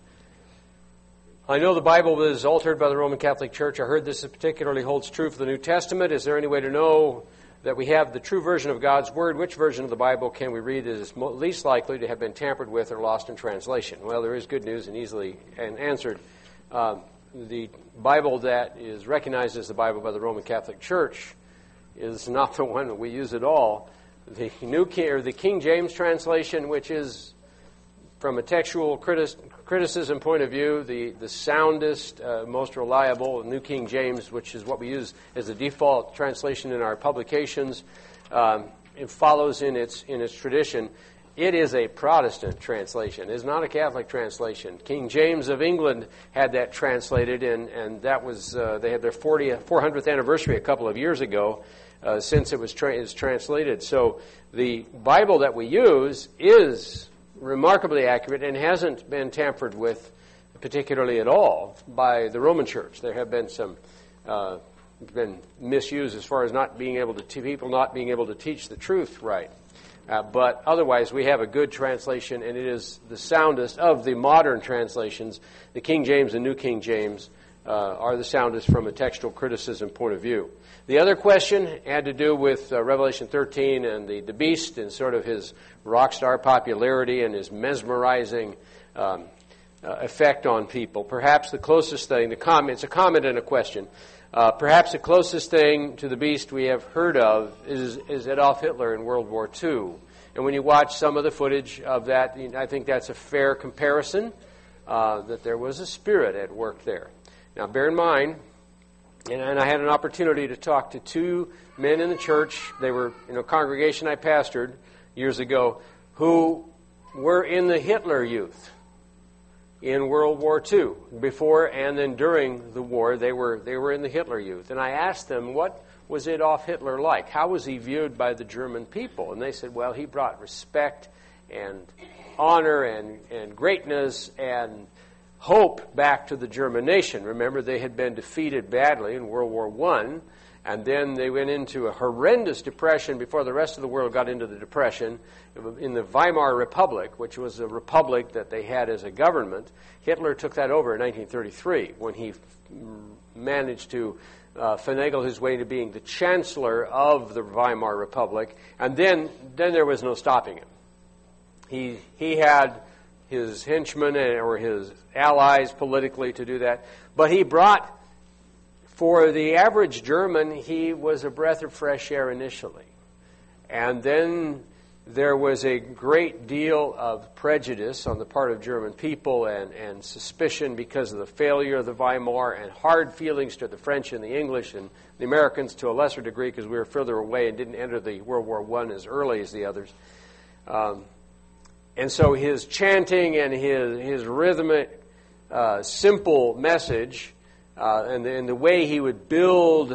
I know the Bible was altered by the Roman Catholic Church. I heard this particularly holds true for the New Testament. Is there any way to know that we have the true version of God's Word? Which version of the Bible can we read that is least likely to have been tampered with or lost in translation? Well, there is good news and easily and answered. Uh, the Bible that is recognized as the Bible by the Roman Catholic Church is not the one that we use at all. The New King, or the King James translation, which is, from a textual critis, criticism point of view, the, the soundest, uh, most reliable, New King James, which is what we use as the default translation in our publications, um, it follows in its in its tradition. It is a Protestant translation. It is not a Catholic translation. King James of England had that translated, and, and that was uh, they had their fortieth, four hundredth anniversary a couple of years ago uh, since it was, tra- it was translated. So the Bible that we use is remarkably accurate and hasn't been tampered with particularly at all by the Roman Church. There have been some uh, been misused as far as not being able to people not being able to teach the truth right. Uh, but otherwise, we have a good translation, and it is the soundest of the modern translations, the King James and New King James, uh, are the soundest from a textual criticism point of view. The other question had to do with uh, Revelation thirteen and the, the beast and sort of his rock star popularity and his mesmerizing um, uh, effect on people. Perhaps the closest thing, the comment, it's a comment and a question. Uh, perhaps the closest thing to the beast we have heard of is, is Adolf Hitler in World War Two. And when you watch some of the footage of that, I think that's a fair comparison, uh, that there was a spirit at work there. Now, bear in mind, and, and I had an opportunity to talk to two men in the church. They were in a congregation I pastored years ago who were in the Hitler Youth in World War Two. Before and then during the war, they were they were in the Hitler Youth. And I asked them, what was Adolf Hitler like? How was he viewed by the German people? And they said, well, he brought respect and honor and, and greatness and hope back to the German nation. Remember, they had been defeated badly in World War One, and then they went into a horrendous depression before the rest of the world got into the depression. In the Weimar Republic, which was a republic that they had as a government, Hitler took that over in nineteen thirty-three when he f- managed to uh, finagle his way into being the chancellor of the Weimar Republic, and then, then there was no stopping him. He, he had his henchmen or his allies politically to do that, but he brought, for the average German, he was a breath of fresh air initially. And then there was a great deal of prejudice on the part of German people and, and suspicion because of the failure of the Weimar, and hard feelings to the French and the English and the Americans to a lesser degree because we were further away and didn't enter the World War One as early as the others. Um, and so his chanting and his, his rhythmic, uh, simple message uh, and, the, and the way he would build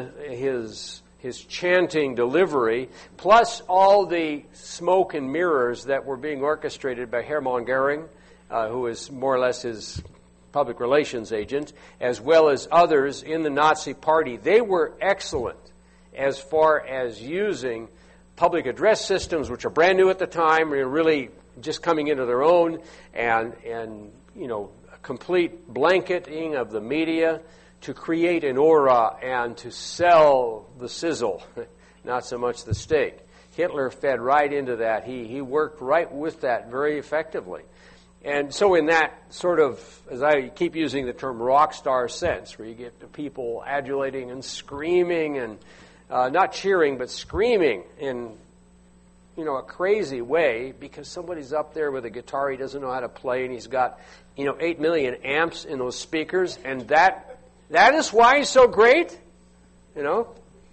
his his chanting delivery, plus all the smoke and mirrors that were being orchestrated by Hermann Goering, uh, who was more or less his public relations agent, as well as others in the Nazi Party. They were excellent as far as using public address systems, which are brand new at the time, really just coming into their own, and, and you know, a complete blanketing of the media to create an aura and to sell the sizzle, not so much the steak. Hitler fed right into that. He he worked right with that very effectively. And so in that sort of, as I keep using the term rock star sense, where you get the people adulating and screaming and uh, not cheering, but screaming in, you know, a crazy way because somebody's up there with a guitar he doesn't know how to play, and he's got, you know, eight million amps in those speakers, and that That is why he's so great, you know.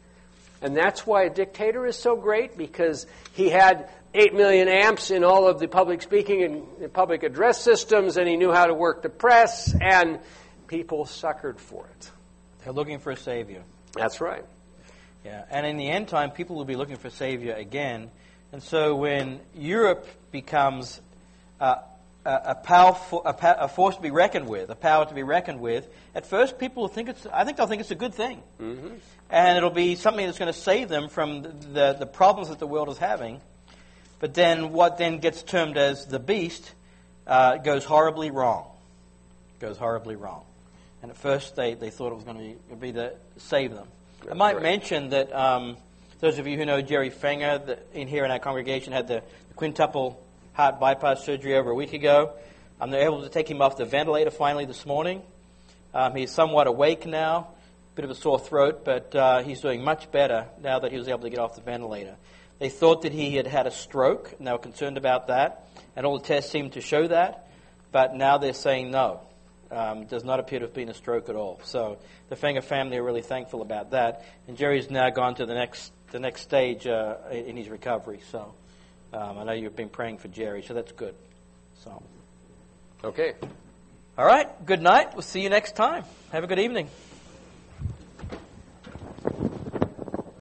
And that's why a dictator is so great, because he had eight million amps in all of the public speaking and public address systems, and he knew how to work the press, and people suckered for it. They're looking for a savior. That's right. Yeah, and in the end time, people will be looking for a savior again. And so when Europe becomes uh, a, a powerful, a, a force to be reckoned with, a power to be reckoned with, at first people will think it's, I think they'll think it's a good thing. Mm-hmm. And it'll be something that's going to save them from the, the, the problems that the world is having. But then what then gets termed as the beast uh, goes horribly wrong. Goes horribly wrong. And at first they, they thought it was going to be, be to save them. That's I might right. mention that um, those of you who know Jerry Fenger, the, in here in our congregation, had the, the quintuple heart bypass surgery over a week ago. Um, they're able to take him off the ventilator finally this morning. Um, he's somewhat awake now, bit of a sore throat, but uh, he's doing much better now that he was able to get off the ventilator. They thought that he had had a stroke, and they were concerned about that, and all the tests seemed to show that, but now they're saying no. Um, it does not appear to have been a stroke at all. So the Fenger family are really thankful about that, and Jerry's now gone to the next the next stage uh, in his recovery. So um, I know you've been praying for Jerry, so that's good. So okay. All right, good night. We'll see you next time. Have a good evening.